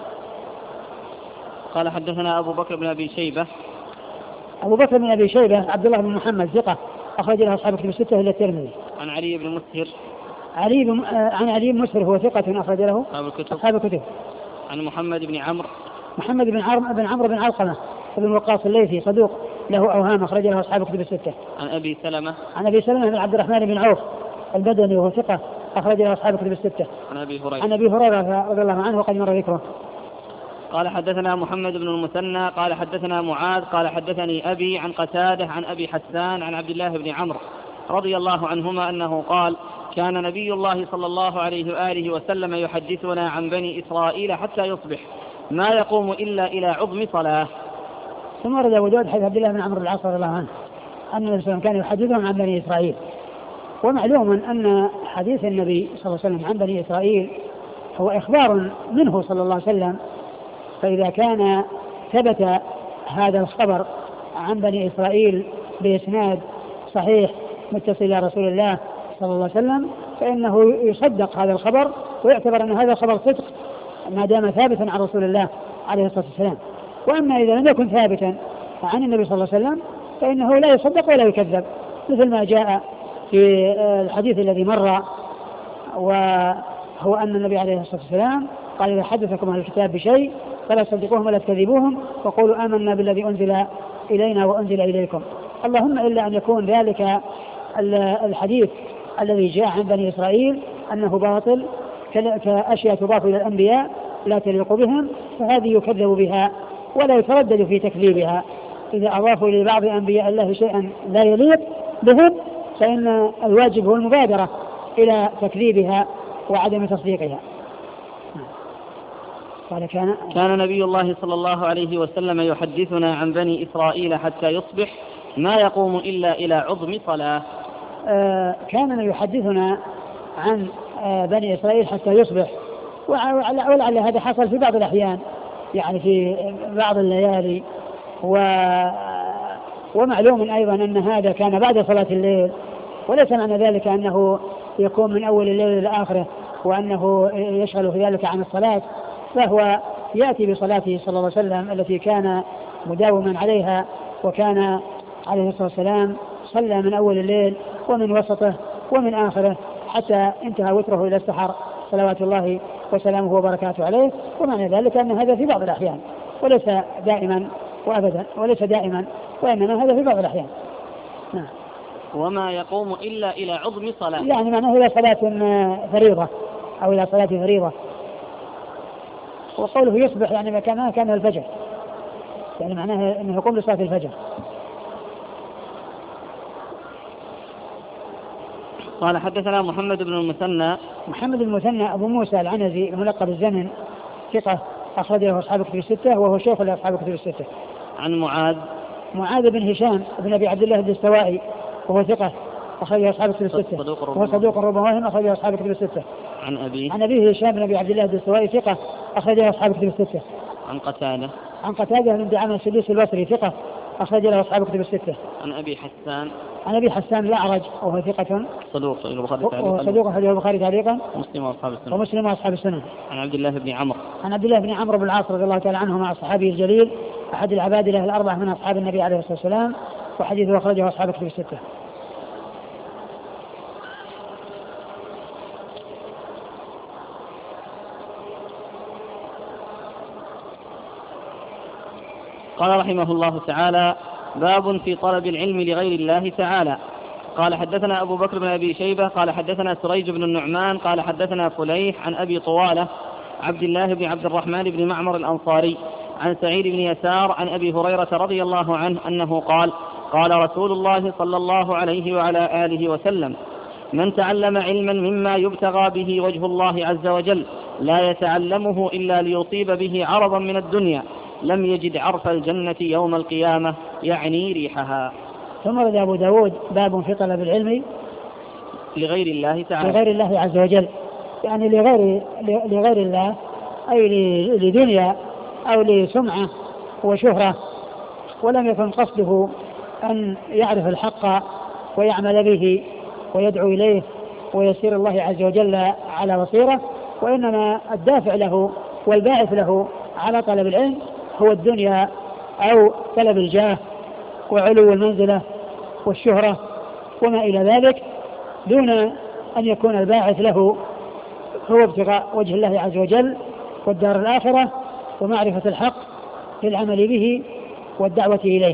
[SPEAKER 1] قال حدثنا أبو بكر بن أبي شيبة.
[SPEAKER 2] أبو بكر بن أبي شيبة عبد الله بن محمد ثقة أخرج له أصحاب الكتب الستة إلا الترمذي.
[SPEAKER 1] عن علي بن مسهر.
[SPEAKER 2] علي بن عن علي بن مسهر هو ثقة أخرج له أصحاب الكتب.
[SPEAKER 1] عن محمد بن عمرو.
[SPEAKER 2] محمد بن عمرو بن عمرو بن علقمة بن وقاص الليثي صدوق له أوهام أخرج له أصحاب الكتب الستة.
[SPEAKER 1] عن أبي سلمة.
[SPEAKER 2] عن أبي سلمة بن عبد الرحمن بن عوف البدني وهو ثقة أخرج له أصحاب الكتب الستة.
[SPEAKER 1] عن أبي هريرة.
[SPEAKER 2] عن أبي هريرة رضي الله عنه وقد مر ذكره.
[SPEAKER 1] قال حدثنا محمد بن المثنى قال حدثنا معاذ قال حدثني أبي عن قتادة عن أبي حسان عن عبد الله بن عمرو رضي الله عنهما أنه قال كان نبي الله صلى الله عليه وآله وسلم يحدثنا عن بني إسرائيل حتى يصبح ما يقوم إلا إلى عظم صلاة.
[SPEAKER 2] ثم ورد أبو داود حديث عبد الله بن عمرو بن العاص رضي الله عنه أن النبي صلى الله عليه وسلم كان يحدثهم عن بني إسرائيل. ومعلوم أن حديث النبي صلى الله عليه وسلم عن بني إسرائيل هو إخبار منه صلى الله عليه وسلم، فإذا كان ثبت هذا الخبر عن بني إسرائيل بإسناد صحيح متصل إلى رسول الله صلى الله عليه وسلم فإنه يصدق هذا الخبر ويعتبر أن هذا الخبر صدق ما دام ثابتا عن رسول الله عليه الصلاة والسلام. وأما إذا لم يكن ثابتا عن النبي صلى الله عليه وسلم فإنه لا يصدق ولا يكذب، مثل ما جاء في الحديث الذي مر، وهو أن النبي عليه الصلاة والسلام قال إذا حدثكم أهل الكتاب بشيء فلا تصدقوهم ولا تكذبوهم وقولوا آمنا بالذي أنزل إلينا وأنزل إليكم، اللهم إلا أن يكون ذلك الحديث الذي جاء عن بني إسرائيل أنه باطل كأشياء تضاف إلى الأنبياء لا تليق بهم فهذه يكذب بها ولا يتردد في تكذيبها. إذا أضافوا لبعض أنبياء الله شيئا لا يليق بهم فإن الواجب هو المبادرة إلى تكذيبها وعدم تصديقها. قال كان
[SPEAKER 1] كان نبي الله صلى الله عليه وسلم يحدثنا عن بني إسرائيل حتى يصبح ما يقوم إلا إلى عظم صلاة.
[SPEAKER 2] آه كان يحدثنا عن آه بني إسرائيل حتى يصبح، ولعل هذا حصل في بعض الأحيان يعني في بعض الليالي، و ومعلوم أيضا أن هذا كان بعد صلاة الليل، وليس معنى ذلك أنه يكون من أول الليل إلى آخره وأنه يشغل في ذلك عن الصلاة، فهو يأتي بصلاته صلى الله عليه وسلم التي كان مداوما عليها، وكان عليه الصلاة والسلام صلى من أول الليل ومن وسطه ومن آخره حتى انتهى وتره إلى السحر صلوات الله وسلامه وبركاته عليه. ومعنى ذلك أن هذا في بعض الأحيان وليس دائما وأبدا، وليس دائما وإنما هذا في بعض الأحيان. نعم.
[SPEAKER 1] وما يقوم إلا إلى عظم صلاة،
[SPEAKER 2] يعني معناه إلى صلاة فريضة أو إلى صلاة فريضة. وقوله يصبح يعني مكانها كان الفجر، يعني معناه أنه يقوم لصلاة الفجر.
[SPEAKER 1] قال حدثنا محمد بن المثنى.
[SPEAKER 2] محمد بن المثنى أبو موسى العنزي الملقب الزمن، ثقة أخرج له أصحاب كتب الستة وهو شيخ لأصحاب كتب الستة.
[SPEAKER 1] عن معاذ.
[SPEAKER 2] معاذ بن هشام بن أبي عبد الله الدستوائي وهو ثقة أخرج له أصحاب كتب الستة وهو صدوق ربما وهم أخرج له أصحاب كتب الستة.
[SPEAKER 1] عن أبي
[SPEAKER 2] عن أبيه هشام بن أبي عبد الله الدستوائي ثقة أخرج له أصحاب كتب الستة.
[SPEAKER 1] عن قتادة.
[SPEAKER 2] عن قتادة بن دعامة السدوسي البصري ثقة أخرج له أصحاب كتب الستة.
[SPEAKER 1] عن أبي حسان.
[SPEAKER 2] عن أبي حسان الأعرج وهو ثقة
[SPEAKER 1] صدوق
[SPEAKER 2] صدوق أخرج له البخاري تعليقا
[SPEAKER 1] ومسلم وأصحاب السنة
[SPEAKER 2] ومسلم وأصحاب السنة.
[SPEAKER 1] عن عبد الله بن عمرو.
[SPEAKER 2] عن عبد الله بن عمرو بن العاص رضي الله تعالى عنه مع الصحابي الجليل أحد العبادلة الأربعة من أصحاب النبي عليه الصلاة والسلام، وحديثه أخرجه أصحاب كتب الستة.
[SPEAKER 1] قال رحمه الله تعالى: باب في طلب العلم لغير الله تعالى. قال حدثنا أبو بكر بن أبي شيبة قال حدثنا سريج بن النعمان قال حدثنا فليح عن أبي طوالة عبد الله بن عبد الرحمن بن معمر الأنصاري عن سعيد بن يسار عن أبي هريرة رضي الله عنه أنه قال: قال رسول الله صلى الله عليه وعلى آله وسلم: من تعلم علما مما يبتغى به وجه الله عز وجل لا يتعلمه إلا ليصيب به عرضا من الدنيا لم يجد عرف الجنة يوم القيامة، يعني ريحها.
[SPEAKER 2] ثم رد أبو داود باب في طلب العلم
[SPEAKER 1] لغير الله تعالى،
[SPEAKER 2] لغير الله عز وجل، يعني لغير, لغير الله أي لدنيا أو لسمعة وشهرة، ولم يكن قصده أن يعرف الحق ويعمل به ويدعو إليه ويسير الله عز وجل على بصيرة، وإنما الدافع له والباعث له على طلب العلم هو الدنيا أو طلب الجاه وعلو المنزلة والشهرة وما إلى ذلك، دون أن يكون الباعث له هو ابتغاء وجه الله عز وجل والدار الآخرة ومعرفة الحق للعمل به والدعوة إليه.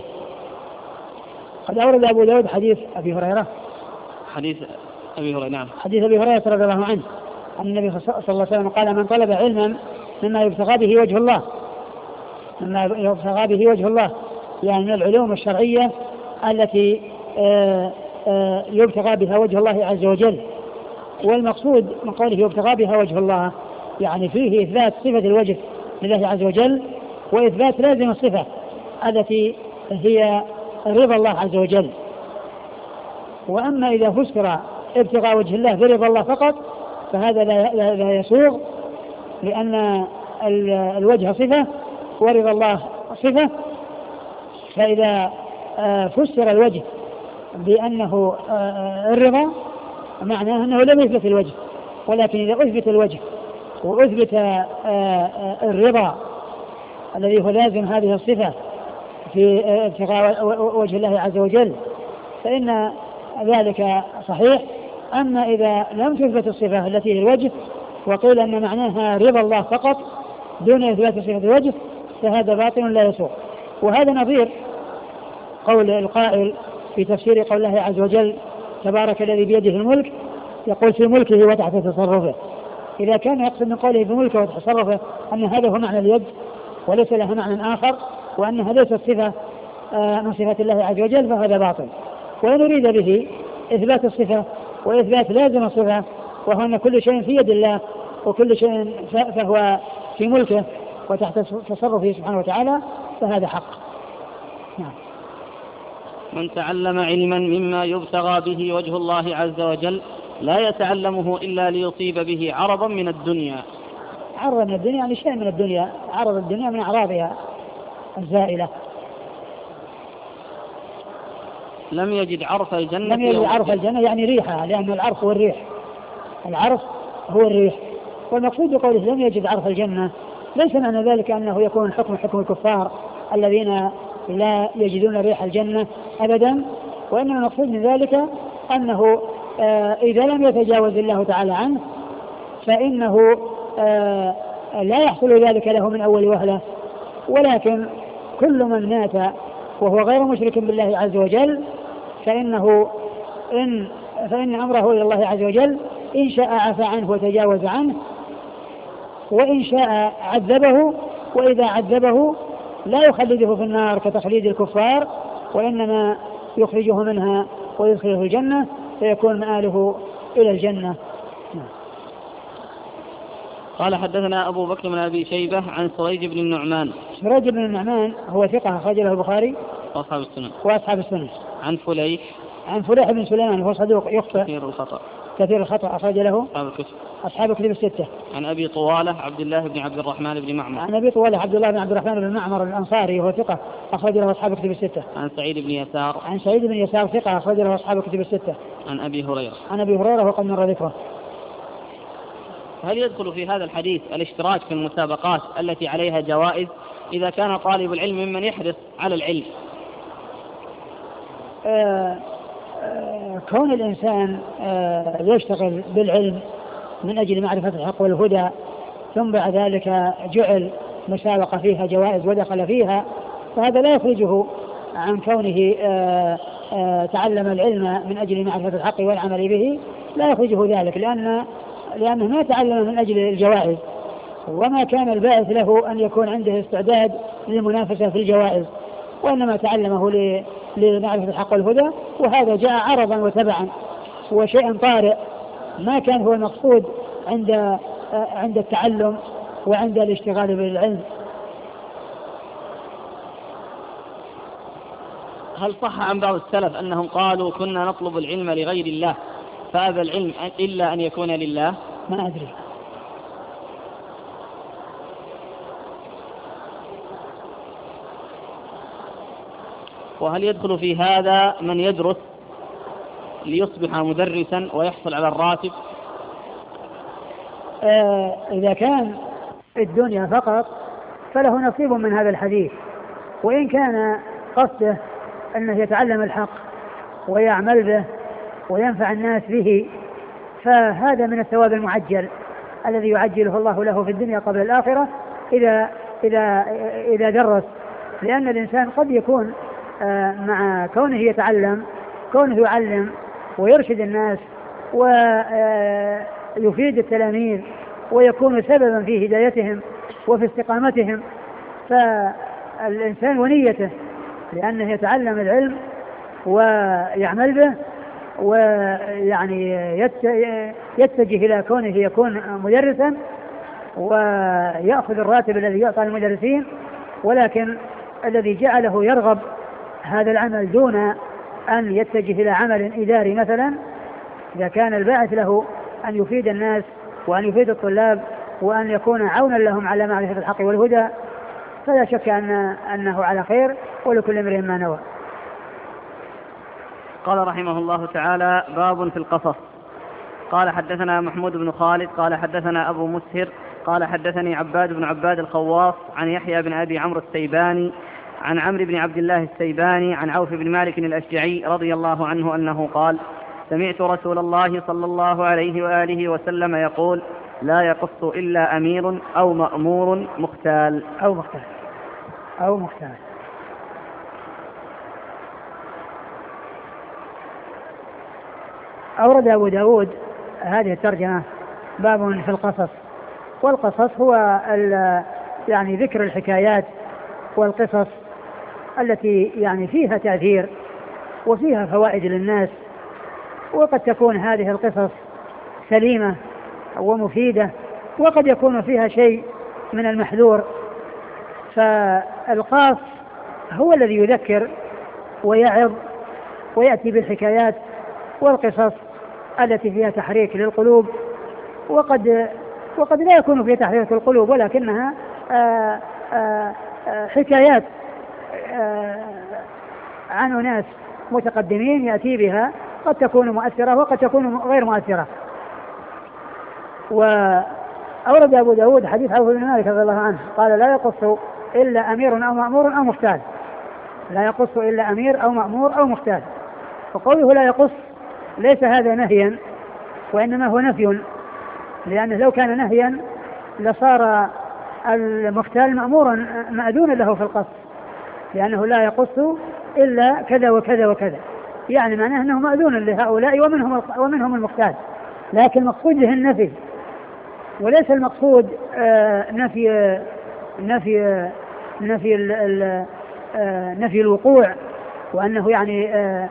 [SPEAKER 2] قد أورد أبو داود حديث أبي هريرة
[SPEAKER 1] حديث أبي هريرة نعم
[SPEAKER 2] حديث أبي هريرة رضي الله عنه أن النبي صلى الله عليه وسلم قال: من طلب علما مما يبتغى به وجه الله مما يبتغى به وجه الله يعني من العلوم الشرعية التي يبتغى بها وجه الله عز وجل. والمقصود من قوله يبتغى بها وجه الله يعني فيه إثبات صفة الوجه لله عز وجل وإثبات لازم الصفة التي هي رضا الله عز وجل. وأما إذا فسر ابتغاء وجه الله برضا الله فقط فهذا لا, لا يسوغ، لأن الوجه صفة ورضا الله صفة. فإذا فسر الوجه بأنه الرضا معناه أنه لم يثبت الوجه، ولكن إذا أثبت الوجه وأثبت الرضا الذي هو لازم هذه الصفة في ابتغاء وجه الله عز وجل فإن ذلك صحيح. أما إذا لم تثبت الصفة التي هي الوجه وقيل أن معناها رضا الله فقط دون إثبات صفة الوجه فهذا باطل لا يسوغ. وهذا نظير قول القائل في تفسير قول الله عز وجل: تبارك الذي بيده الملك، يقول في ملكه وتحت تصرفه. إذا كان يقصد من قوله بملكه وتصرفه أن هذا هو معنى اليد وليس لها معنى آخر وأنها ليست صفة من صفات الله عز وجل فهذا باطل. وإن أريد به إثبات الصفة وإثبات لازم الصفة وهو أن كل شيء في يد الله وكل شيء فهو في ملكه وتحت تصرفه سبحانه وتعالى فهذا حق. نعم.
[SPEAKER 1] من تعلم علما مما يبتغى به وجه الله عز وجل لا يتعلمه إلا ليصيب به عرضا من الدنيا.
[SPEAKER 2] عرض من الدنيا يعني شيء من الدنيا، عرض الدنيا من أعراضها الزائلة.
[SPEAKER 1] لم يجد عرف الجنة
[SPEAKER 2] لم يجد عرف الجنة يعني ريحها، لأن العرف هو الريح، العرف هو الريح. والمقصود بقوله لم يجد عرف الجنة ليس معنى ذلك أنه يكون حكم حكم الكفار الذين لا يجدون ريح الجنة أبدا، وإنما المقصود من ذلك أنه آه إذا لم يتجاوز الله تعالى عنه فإنه آه لا يحصل ذلك له من أول وهلة، ولكن كل من مات وهو غير مشرك بالله عز وجل فإنه إن فإن أمره إلى الله عز وجل، إن شاء عفى عنه وتجاوز عنه، وإن شاء عذبه، وإذا عذبه لا يخلده في النار كتخليد الكفار، وإنما يخرجه منها ويدخله الجنة فيكون مآله إلى الجنة.
[SPEAKER 1] قال حدثنا أبو بكر بن أبي شيبة عن سريج بن النعمان.
[SPEAKER 2] سريج بن النعمان هو ثقة أخرج له البخاري
[SPEAKER 1] وأصحاب السنن
[SPEAKER 2] وأصحاب السنن.
[SPEAKER 1] عن فليح
[SPEAKER 2] عن فليح بن سليمان هو صدوق يخطئ
[SPEAKER 1] كثير الخطأ
[SPEAKER 2] كثير الخطأ أخرج له
[SPEAKER 1] أصحاب الكتب
[SPEAKER 2] أصحاب الكتب الستة.
[SPEAKER 1] عن أبي طوالة عبد الله بن عبد الرحمن بن معمر.
[SPEAKER 2] عن أبي طوالة عبد الله بن عبد الرحمن بن معمر الأنصاري وهو ثقة أخرج له أصحاب الكتب الستة.
[SPEAKER 1] عن سعيد بن يسار.
[SPEAKER 2] عن سعيد بن يسار ثقة أخرج له أصحاب الكتب الستة.
[SPEAKER 1] عن أبي هريرة.
[SPEAKER 2] عن أبي هريرة وقد مر ذكره.
[SPEAKER 1] هل يدخل في هذا الحديث الاشتراك في المسابقات التي عليها جوائز إذا كان طالب العلم ممن يحرص على العلم؟
[SPEAKER 2] آه آه كون الإنسان آه يشتغل بالعلم من أجل معرفة الحق والهدى، ثم بعد ذلك جعل مسابقة فيها جوائز ودخل فيها، فهذا لا يخرجه عن كونه آه آه تعلم العلم من أجل معرفة الحق والعمل به، لا يخرجه ذلك، لأن لأنه ما تعلم من أجل الجوائز، وما كان الباعث له أن يكون عنده استعداد للمنافسة في الجوائز، وإنما تعلمه لمعرفة الحق والهدى، وهذا جاء عرضا وتبعا وشيء طارئ ما كان هو المقصود عند عند التعلم وعند الاشتغال بالعلم.
[SPEAKER 1] هل صح عن بعض السلف أنهم قالوا كنا نطلب العلم لغير الله فأبى العلم إلا أن يكون لله؟
[SPEAKER 2] ما أدري.
[SPEAKER 1] وهل يدخل في هذا من يدرس ليصبح مدرسا ويحصل على الراتب؟
[SPEAKER 2] آه إذا كان الدنيا فقط فله نصيب من هذا الحديث، وإن كان قصده أنه يتعلم الحق ويعمل به وينفع الناس به فهذا من الثواب المعجل الذي يعجله الله له في الدنيا قبل الآخرة إذا إذا إذا درس، لأن الإنسان قد يكون مع كونه يتعلم كونه يعلم ويرشد الناس ويفيد التلاميذ ويكون سببا في هدايتهم وفي استقامتهم، فالإنسان ونيته لأنه يتعلم العلم ويعمل به ويعني يتجه إلى كونه يكون مدرسا ويأخذ الراتب الذي يعطى المدرسين، ولكن الذي جعله يرغب هذا العمل دون أن يتجه إلى عمل إداري مثلا، إذا كان الباعث له أن يفيد الناس وأن يفيد الطلاب وأن يكون عونا لهم على معرفة الحق والهدى فلا شك أن أنه على خير ولكل امرئ ما نوى.
[SPEAKER 1] قال رحمه الله تعالى: باب في القصص. قال حدثنا محمود بن خالد قال حدثنا أبو مسهر قال حدثني عباد بن عباد الخواص عن يحيى بن أبي عمرو السيباني عن عمرو بن عبد الله السيباني عن عوف بن مالك الأشجعي رضي الله عنه أنه قال: سمعت رسول الله صلى الله عليه وآله وسلم يقول: لا يقص إلا أمير أو مأمور مختال
[SPEAKER 2] أو مختال أو مختال. أورد أبو داود هذه الترجمة باب في القصص، والقصص هو يعني ذكر الحكايات والقصص التي يعني فيها تأثير وفيها فوائد للناس، وقد تكون هذه القصص سليمة ومفيدة وقد يكون فيها شيء من المحذور، فالقاص هو الذي يذكر ويعظ ويأتي بالحكايات والقصص التي فيها تحريك للقلوب، وقد وقد لا يكون فيها تحريك القلوب ولكنها آآ آآ حكايات عن ناس متقدمين يأتي بها، قد تكون مؤثرة وقد تكون غير مؤثرة. وأورد أبو داود حديث عوف بن مالك رضي الله عنه قال: لا يقص إلا أمير أو مأمور أو مختال، لا يقص إلا أمير أو مأمور أو مختال. فقوله لا يقص ليس هذا نهيا، وإنما هو نفي، لأنه لو كان نهيا لصار المختال مأمورا مأذونا له في القص، لأنه لا يقص إلا كذا وكذا وكذا، يعني معناه أنه مأذون لهؤلاء ومنهم ومنهم المختال. لكن المقصود به النفي، وليس المقصود آه نفي آه نفي آه نفي ال ال آه نفي الوقوع، وأنه يعني آه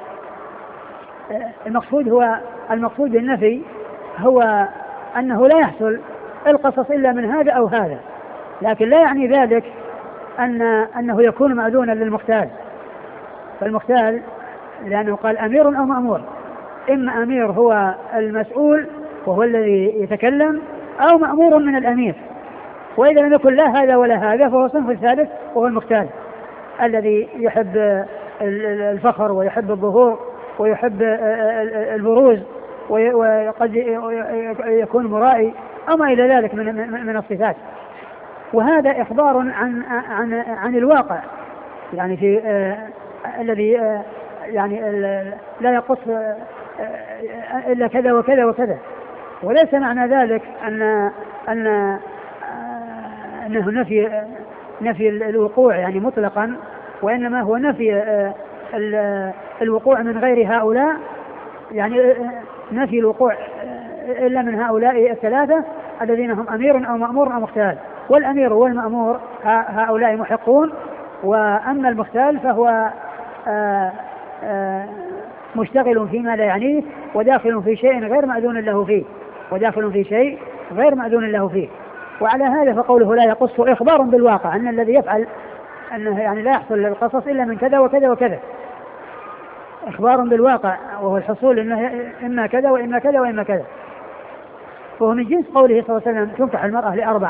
[SPEAKER 2] آه المقصود هو المقصود بالنفي هو أنه لا يحصل القصص إلا من هذا أو هذا، لكن لا يعني ذلك أن أنه يكون مأذونا للمختال. فالمختال لأنه قال أمير أو مأمور، إما أمير هو المسؤول وهو الذي يتكلم، أو مأمور من الأمير، وإذا لم يكن لا هذا ولا هذا فهو صنف الثالث وهو المختال الذي يحب الفخر ويحب الظهور ويحب البروز وقد يكون مرائي أو ما إلى ذلك من من الصفات. وهذا إخبار عن عن عن الواقع، يعني في آه الذي آه يعني لا يقص آه إلا كذا وكذا وكذا، وليس معنى ذلك أن أن آه أنه نفي نفي الوقوع يعني مطلقا، وإنما هو نفي آه الوقوع من غير هؤلاء، يعني آه نفي الوقوع آه إلا من هؤلاء الثلاثة الذين هم أمير أو مأمور أو مختال. والأمير والمأمور هؤلاء محقون، وأما المختال فهو آآ آآ مشتغل فيما لا يعنيه وداخل في شيء غير مأذون له فيه وداخل في شيء غير مأذون له فيه. وعلى هذا فقوله لا يقص إخبار بالواقع أن الذي يفعل أنه يعني لا يحصل للقصص إلا من كذا وكذا وكذا، إخبار بالواقع، وهو الحصول إنه إما كذا وإما كذا وإما كذا. وهو من جنس قوله صلى الله عليه وسلم تنكح المرأة لأربع،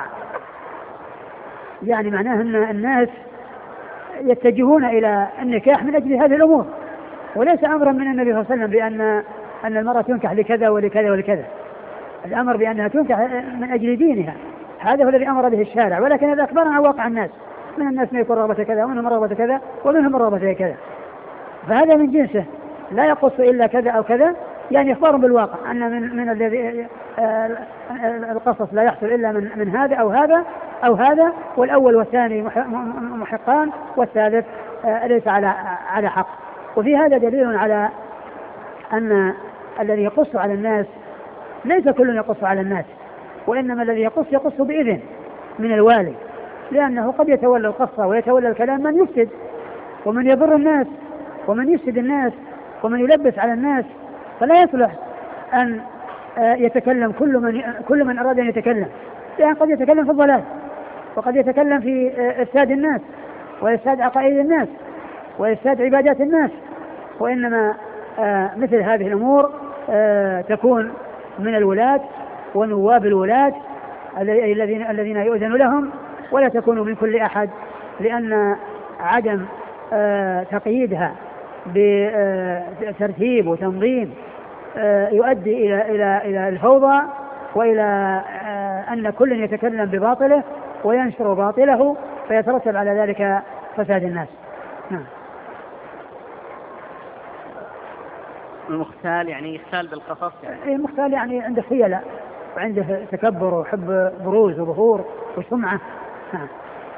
[SPEAKER 2] يعني معناه أن الناس يتجهون إلى النكاح من أجل هذه الأمور، وليس أمرا من النبي صلى الله عليه وسلم بأن أن المرأة تنكح لكذا ولكذا ولكذا. الأمر بأنها تنكح من أجل دينها، هذا هو الذي أمر به الشارع، ولكن هذا أخبار عن واقع الناس، من الناس من يكون رغبة كذا ومنهم رغبة كذا ومنهم رغبة كذا، فهذا من جنسه لا يقص إلا كذا أو كذا، يعني إخبار بالواقع أن من من الذي القصص لا يحصل إلا من من هذا أو هذا أو هذا، والأول والثاني محقان والثالث ليس على على حق. وفي هذا دليل على أن الذي يقص على الناس ليس كل يقص على الناس، وإنما الذي يقص يقص بإذن من الوالي، لأنه قد يتولى القصة ويتولى الكلام من يفسد ومن يضر الناس ومن يفسد الناس ومن يلبس على الناس، فلا يصلح أن يتكلم كل من كل من أراد أن يتكلم، لأن قد يتكلم في الضلال وقد يتكلم في إفساد الناس وإفساد عقائد الناس وإفساد عبادات الناس. وإنما مثل هذه الأمور تكون من الولاة ونواب الولاة الذين الذين يؤذن لهم، ولا تكون من كل أحد، لأن عدم تقييدها بترتيب وتنظيم يؤدي إلى إلى إلى الفوضى وإلى أن كل يتكلم بباطله وينشر باطله، فيترتب على ذلك فساد الناس. نعم.
[SPEAKER 1] المختال يعني يختال بالقصص، يعني
[SPEAKER 2] المختال يعني عنده خيلة وعنده تكبر وحب بروز وظهور وسمعة. نعم.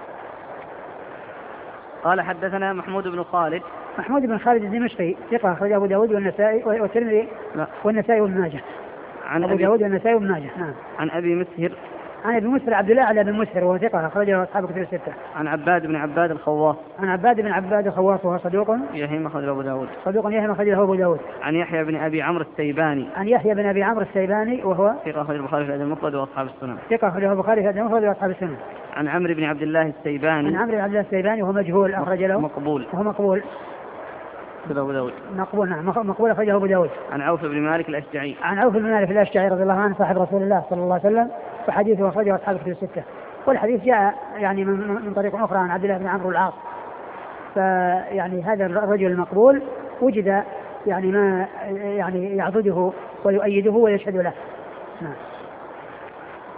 [SPEAKER 1] قال حدثنا محمود بن خالد.
[SPEAKER 2] محمود بن خالد الدمشقي ثقة، أخرجه أبو داود والنسائي والترمذي والنسائي وابن ماجه.
[SPEAKER 1] عن
[SPEAKER 2] أبو داود والنسائي وابن ماجه. نعم.
[SPEAKER 1] عن أبي مسهر.
[SPEAKER 2] عن أبي مسهر عبد الله على بن مسهر وهو ثقة، أخرجه أصحاب الكتب الستة.
[SPEAKER 1] عن عباد بن عباد الخواص.
[SPEAKER 2] عن عباد بن عباد الخواص وهو صدوق
[SPEAKER 1] يهم أخرجه أبو داود.
[SPEAKER 2] صدوق يهم أخرجه أبو داود.
[SPEAKER 1] عن يحيى بن أبي عمرو السيباني.
[SPEAKER 2] عن يحيى بن أبي عمرو السيباني وهو
[SPEAKER 1] ثقة، أخرجه البخاري في الأدب المفرد وأصحاب السنن.
[SPEAKER 2] ثقة، أخرجه البخاري في الأدب المفرد وأصحاب السنن.
[SPEAKER 1] عن عمرو بن عبد الله السيباني.
[SPEAKER 2] عن عمرو بن عبد الله السيباني وهو مجهول، أخرج له
[SPEAKER 1] مقبول.
[SPEAKER 2] وهو مقبول.
[SPEAKER 1] أبو داود.
[SPEAKER 2] مقبول. نعم مقبول، أخرجه أبو داود.
[SPEAKER 1] عن عوف بن مالك الأشجعي.
[SPEAKER 2] عن عوف بن مالك الأشجعي رضي الله عنه صاحب رسول الله صلى الله عليه وسلم، وحديثه أخرجه أصحاب الكتب الستة. والحديث جاء يعني من, من طريق أخرى عن عبد الله بن عمرو العاص. فيعني هذا الرجل المقبول وجد يعني ما يعني يعضده ويؤيده ويشهد له. نعم.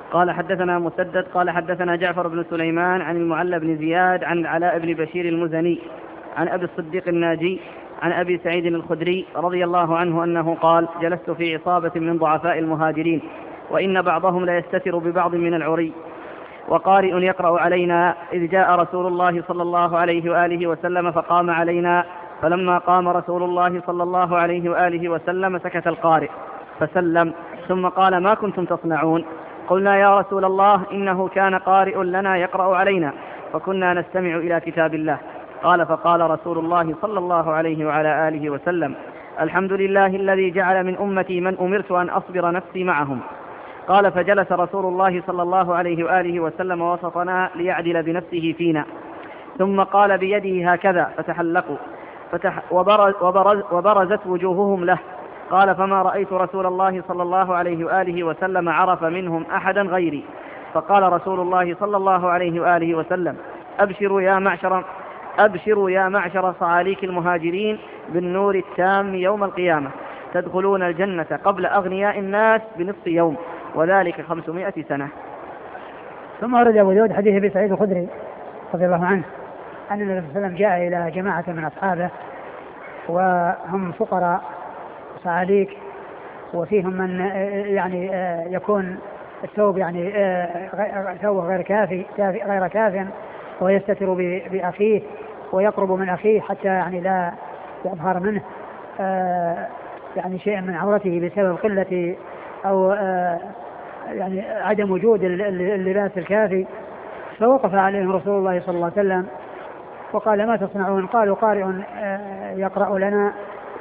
[SPEAKER 1] قال حدثنا مسدد قال حدثنا جعفر بن سليمان عن المعلى بن زياد عن علاء بن بشير المزني عن أبي الصديق الناجي عن أبي سعيد الخدري رضي الله عنه أنه قال جلست في عصابة من ضعفاء المهاجرين وإن بعضهم لا يستتر ببعض من العري وقارئ يقرأ علينا إذ جاء رسول الله صلى الله عليه وآله وسلم فقام علينا فلما قام رسول الله صلى الله عليه وآله وسلم سكت القارئ فسلم ثم قال ما كنتم تصنعون؟ قلنا يا رسول الله إنه كان قارئ لنا يقرأ علينا فكنا نستمع إلى كتاب الله. قال فقال رسول الله صلى الله عليه وعلى آله وسلم الحمد لله الذي جعل من أمتي من أمرت أن أصبر نفسي معهم. قال فجلس رسول الله صلى الله عليه وآله وسلم وسطنا ليعدل بنفسه فينا ثم قال بيده هكذا فتحلقوا فتح وبرز وبرز وبرزت وجوههم له. قال فما رأيت رسول الله صلى الله عليه وآله وسلم عرف منهم أحدا غيري. فقال رسول الله صلى الله عليه وآله وسلم أبشروا يا معشر أبشروا يا معشر صعاليك المهاجرين بالنور التام يوم القيامة تدخلون الجنة قبل أغنياء الناس بنصف يوم وذلك خمسمائة سنة.
[SPEAKER 2] ثم ورد أبو داود حديث أبي سعيد الخدري رضي الله عنه أن النبي صلى الله عليه وسلم جاء إلى جماعة من أصحابه وهم فقراء صعاليك وفيهم من يعني يكون الثوب يعني ثوبه غير كافي غير كاف ويستتر بأخيه ويقرب من أخيه حتى يعني لا يظهر منه يعني شيء من عورته بسبب قلة أو يعني عدم وجود اللباس الكافي. فوقف عليهم رسول الله صلى الله عليه وسلم وقال ما تصنعون؟ قالوا قارئ يقرأ لنا.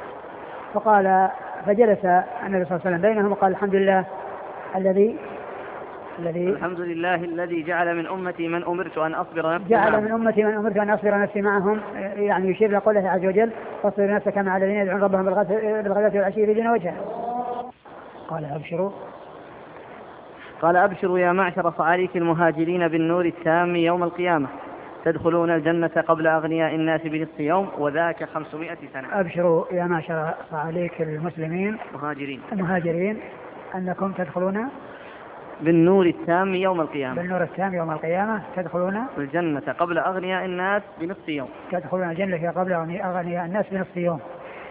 [SPEAKER 2] فقال فجلس النبي صلى الله عليه وسلم بينهم وقال الحمد لله الذي الذي
[SPEAKER 1] الحمد لله الذي جعل من أمتي من أمرت أن أصبر نفسي
[SPEAKER 2] جعل
[SPEAKER 1] معهم.
[SPEAKER 2] من أمتي من أمرت أن أصبر نفسي معهم يعني يشير لقوله عز وجل فاصبر نفسك مع الذين يدعون ربهم بالغداة والعشي يريدون وجهه. قال أبشروا
[SPEAKER 1] قال أبشروا يا معشر صعاليك المهاجرين بالنور التام يوم القيامة تدخلون الجنة قبل أغنياء الناس بنصف يوم وذاك خمسمائة سنة.
[SPEAKER 2] أبشروا يا معشر صعاليك المسلمين
[SPEAKER 1] مهاجرين
[SPEAKER 2] المهاجرين أنكم تدخلون
[SPEAKER 1] بالنور التام يوم القيامة
[SPEAKER 2] بالنور التام يوم القيامة تدخلون
[SPEAKER 1] الجنة قبل أغنياء الناس بنصف يوم
[SPEAKER 2] تدخلون الجنة قبل أغنياء الناس بنصف يوم.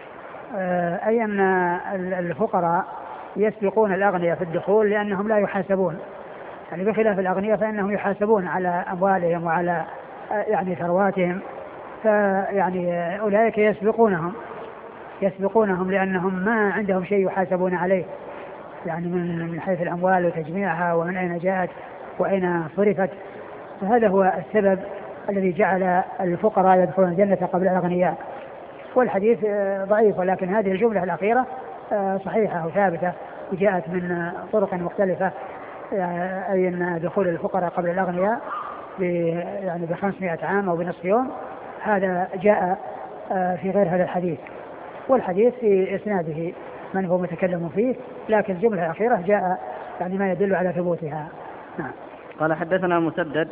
[SPEAKER 2] أي أن الفقراء يسبقون الأغنياء في الدخول لأنهم لا يحاسبون يعني بخلاف الأغنياء فإنهم يحاسبون على أموالهم وعلى يعني ثرواتهم فيعني أولئك يسبقونهم يسبقونهم لأنهم ما عندهم شيء يحاسبون عليه يعني من من حيث الأموال وتجميعها ومن أين جاءت وأين صرفت. فهذا هو السبب الذي جعل الفقراء يدخلون الجنة قبل الأغنياء. والحديث ضعيف ولكن هذه الجملة الأخيرة صحيحة وثابتة وجاءت من طرق مختلفة أي أن دخول الفقراء قبل الأغنياء يعني بخمسمائة عام أو بنصف يوم هذا جاء في غير هذا الحديث. والحديث في إسناده من هو متكلم فيه لكن الجملة الأخيرة جاء يعني ما يدل على ثبوتها. نعم.
[SPEAKER 1] قال حدثنا مسدد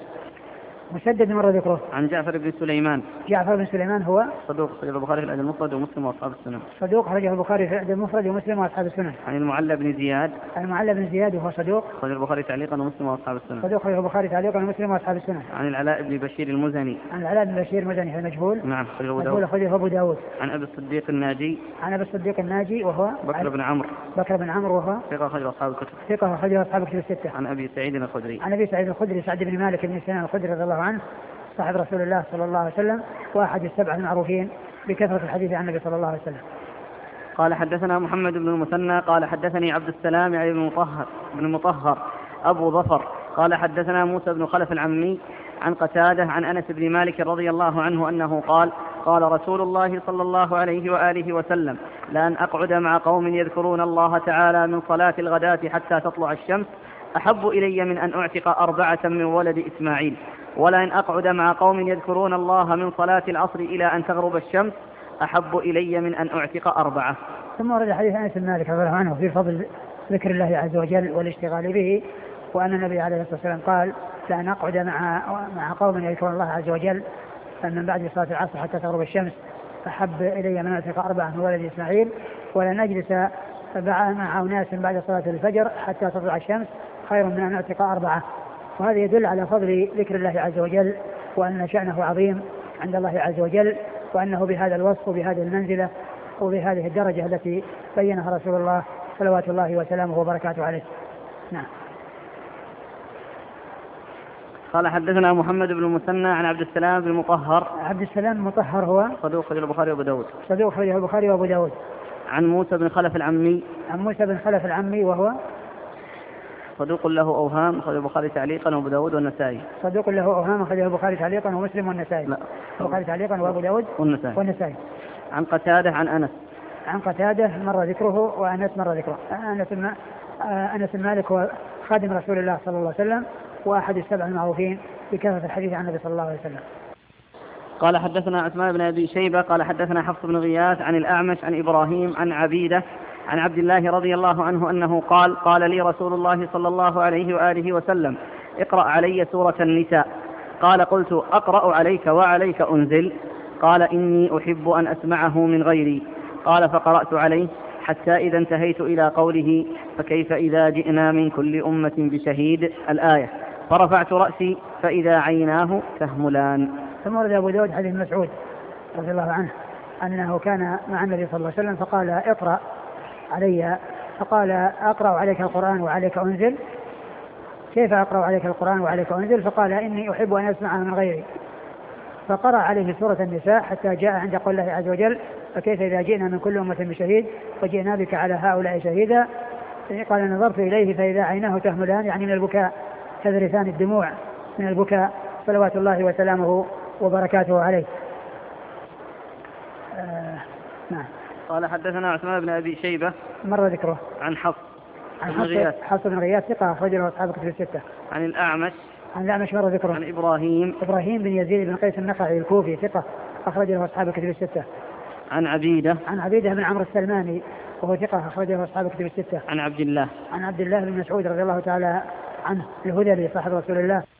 [SPEAKER 2] مسدد مرة ذكره
[SPEAKER 1] عن جعفر بن سليمان.
[SPEAKER 2] جعفر بن سليمان هو
[SPEAKER 1] صدوق خرج البخاري في الأدب المفرد ومسلم وأصحاب السنن.
[SPEAKER 2] صدوق خرج البخاري في الأدب المفرد ومسلم وأصحاب السنن.
[SPEAKER 1] عن المعلى بن زياد
[SPEAKER 2] المعلى بن زياد وهو صدوق
[SPEAKER 1] خرج البخاري تعليقا ومسلم وأصحاب السنن.
[SPEAKER 2] صدوق خرج البخاري تعليقا ومسلم وأصحاب السنن.
[SPEAKER 1] عن العلاء بن بشير المزني.
[SPEAKER 2] عن العلاء بن بشير المزني هو مجهول.
[SPEAKER 1] نعم خرج أبو
[SPEAKER 2] داود. خرج أبو داود.
[SPEAKER 1] عن أبي الصديق الناجي.
[SPEAKER 2] عن أبي الصديق الناجي وهو
[SPEAKER 1] بكر بن عمرو.
[SPEAKER 2] بكر بن عمرو وهو
[SPEAKER 1] ثقة خرج أصحاب الكتب.
[SPEAKER 2] ثقة خرج أصحاب الكتب الستة.
[SPEAKER 1] عن أبي سعيد الخدري.
[SPEAKER 2] عن أبي سعيد الخدري سعد بن مالك بن سنان الخدري رضي الله عنه صاحب رسول الله صلى الله عليه وسلم واحد السبعة المعروفين بكثرة الحديث عن النبي صلى الله عليه وسلم.
[SPEAKER 1] قال حدثنا محمد بن المثنى قال حدثني عبد السلام يعني بن مطهر بن مطهر أبو ظفر قال حدثنا موسى بن خلف العمي عن قتادة عن أنس بن مالك رضي الله عنه أنه قال قال رسول الله صلى الله عليه وآله وسلم لأن أقعد مع قوم يذكرون الله تعالى من صلاة الغداة حتى تطلع الشمس أحب إلي من أن أعتق أربعة من ولد إسماعيل ولأن أقعد مع قوم يذكرون الله من صلاة العصر إلى أن تغرب الشمس أحب إلي من أن أعتق أربعة.
[SPEAKER 2] ثم ورد حديث أنس بن مالك رضي الله عنه في فضل ذكر الله عز وجل والاشتغال به وأن النبي عليه الصلاة والسلام قال لأن أقعد مع مع قوم يذكرون الله عز وجل من بعد صلاة العصر حتى تغرب الشمس أحب إلي من أعتق أربعة من ولد إسماعيل ولن أجلس مع أناس بعد صلاة الفجر حتى تطلع الشمس خير من أن أعتق أربعة. وهذا يدل على فضل ذكر الله عز وجل، وأن شأنه عظيم عند الله عز وجل، وأنه بهذا الوصف وبهذه المنزلة وبهذه الدرجة التي بينها رسول الله صلوات الله وسلامه وبركاته عليه. نعم.
[SPEAKER 1] قال حدثنا محمد بن المثنى عن عبد السلام بن مطهر.
[SPEAKER 2] عبد السلام المطهر هو
[SPEAKER 1] صدوق أخرجه البخاري وأبو داود.
[SPEAKER 2] صدوق أخرجه البخاري وأبو داود.
[SPEAKER 1] عن موسى بن خلف العمي.
[SPEAKER 2] عن موسى بن خلف العمي وهو
[SPEAKER 1] صدوق له أوهام أخرجه البخاري تعليقا وأبو داود والنسائي.
[SPEAKER 2] صدوق له أوهام أخرجه البخاري تعليقا ومسلم والنسائي.
[SPEAKER 1] لا.
[SPEAKER 2] البخاري تعليقا وأبو داود
[SPEAKER 1] والنسائي.
[SPEAKER 2] والنسائي.
[SPEAKER 1] عن قتادة عن أنس.
[SPEAKER 2] عن قتادة مر ذكره وأنس مر ذكره. أنس أنس مالك هو خادم رسول الله صلى الله عليه وسلم وأحد السبع المعروفين بكثرة الحديث عن النبي صلى الله عليه وسلم.
[SPEAKER 1] قال حدثنا عثمان بن أبي شيبة قال حدثنا حفص بن غياث عن الأعمش عن إبراهيم عن عبيدة عن عبد الله رضي الله عنه أنه قال قال لي رسول الله صلى الله عليه وآله وسلم اقرأ علي سورة النساء. قال قلت أقرأ عليك وعليك أنزل؟ قال إني أحب أن أسمعه من غيري. قال فقرأت عليه حتى إذا انتهيت إلى قوله فكيف إذا جئنا من كل أمة بشهيد الآية، فرفعت رأسي فإذا عيناه تهملان.
[SPEAKER 2] ثم ورد أبو داود حديث مسعود رضي الله عنه أنه كان مع النبي صلى الله عليه وسلم فقال اقرأ علي، فقال أقرأ عليك القرآن وعليك أنزل؟ كيف أقرأ عليك القرآن وعليك أنزل؟ فقال إني أحب أن أسمعه من غيري. فقرأ عليه سورة النساء حتى جاء عند قول الله عز وجل فكيف إذا جئنا من كل أمة بشهيد وجئنا بك على هؤلاء شهيدا. قال نظرت إليه فإذا عيناه تهملان، يعني من البكاء، تذرفان الدموع من البكاء صلوات الله وسلامه وبركاته عليه. آه نعم.
[SPEAKER 1] قال حدثنا عثمان بن أبي شيبة
[SPEAKER 2] مر ذكره.
[SPEAKER 1] عن حفص
[SPEAKER 2] عن حفص بن غياث ثقة أخرجه أصحاب الكتب الستة.
[SPEAKER 1] عن الأعمش
[SPEAKER 2] عن الأعمش مر ذكره.
[SPEAKER 1] عن إبراهيم
[SPEAKER 2] إبراهيم بن يزيد بن قيس النخعي الكوفي ثقة أخرجه أصحاب الكتب الستة.
[SPEAKER 1] عن عبيدة
[SPEAKER 2] عن عبيدة بن عمرو السلماني وهو ثقة أخرجه أصحاب الكتب الستة.
[SPEAKER 1] عن عبد الله
[SPEAKER 2] عن عبد الله بن مسعود رضي الله تعالى عنه الهذلي صاحب رسول الله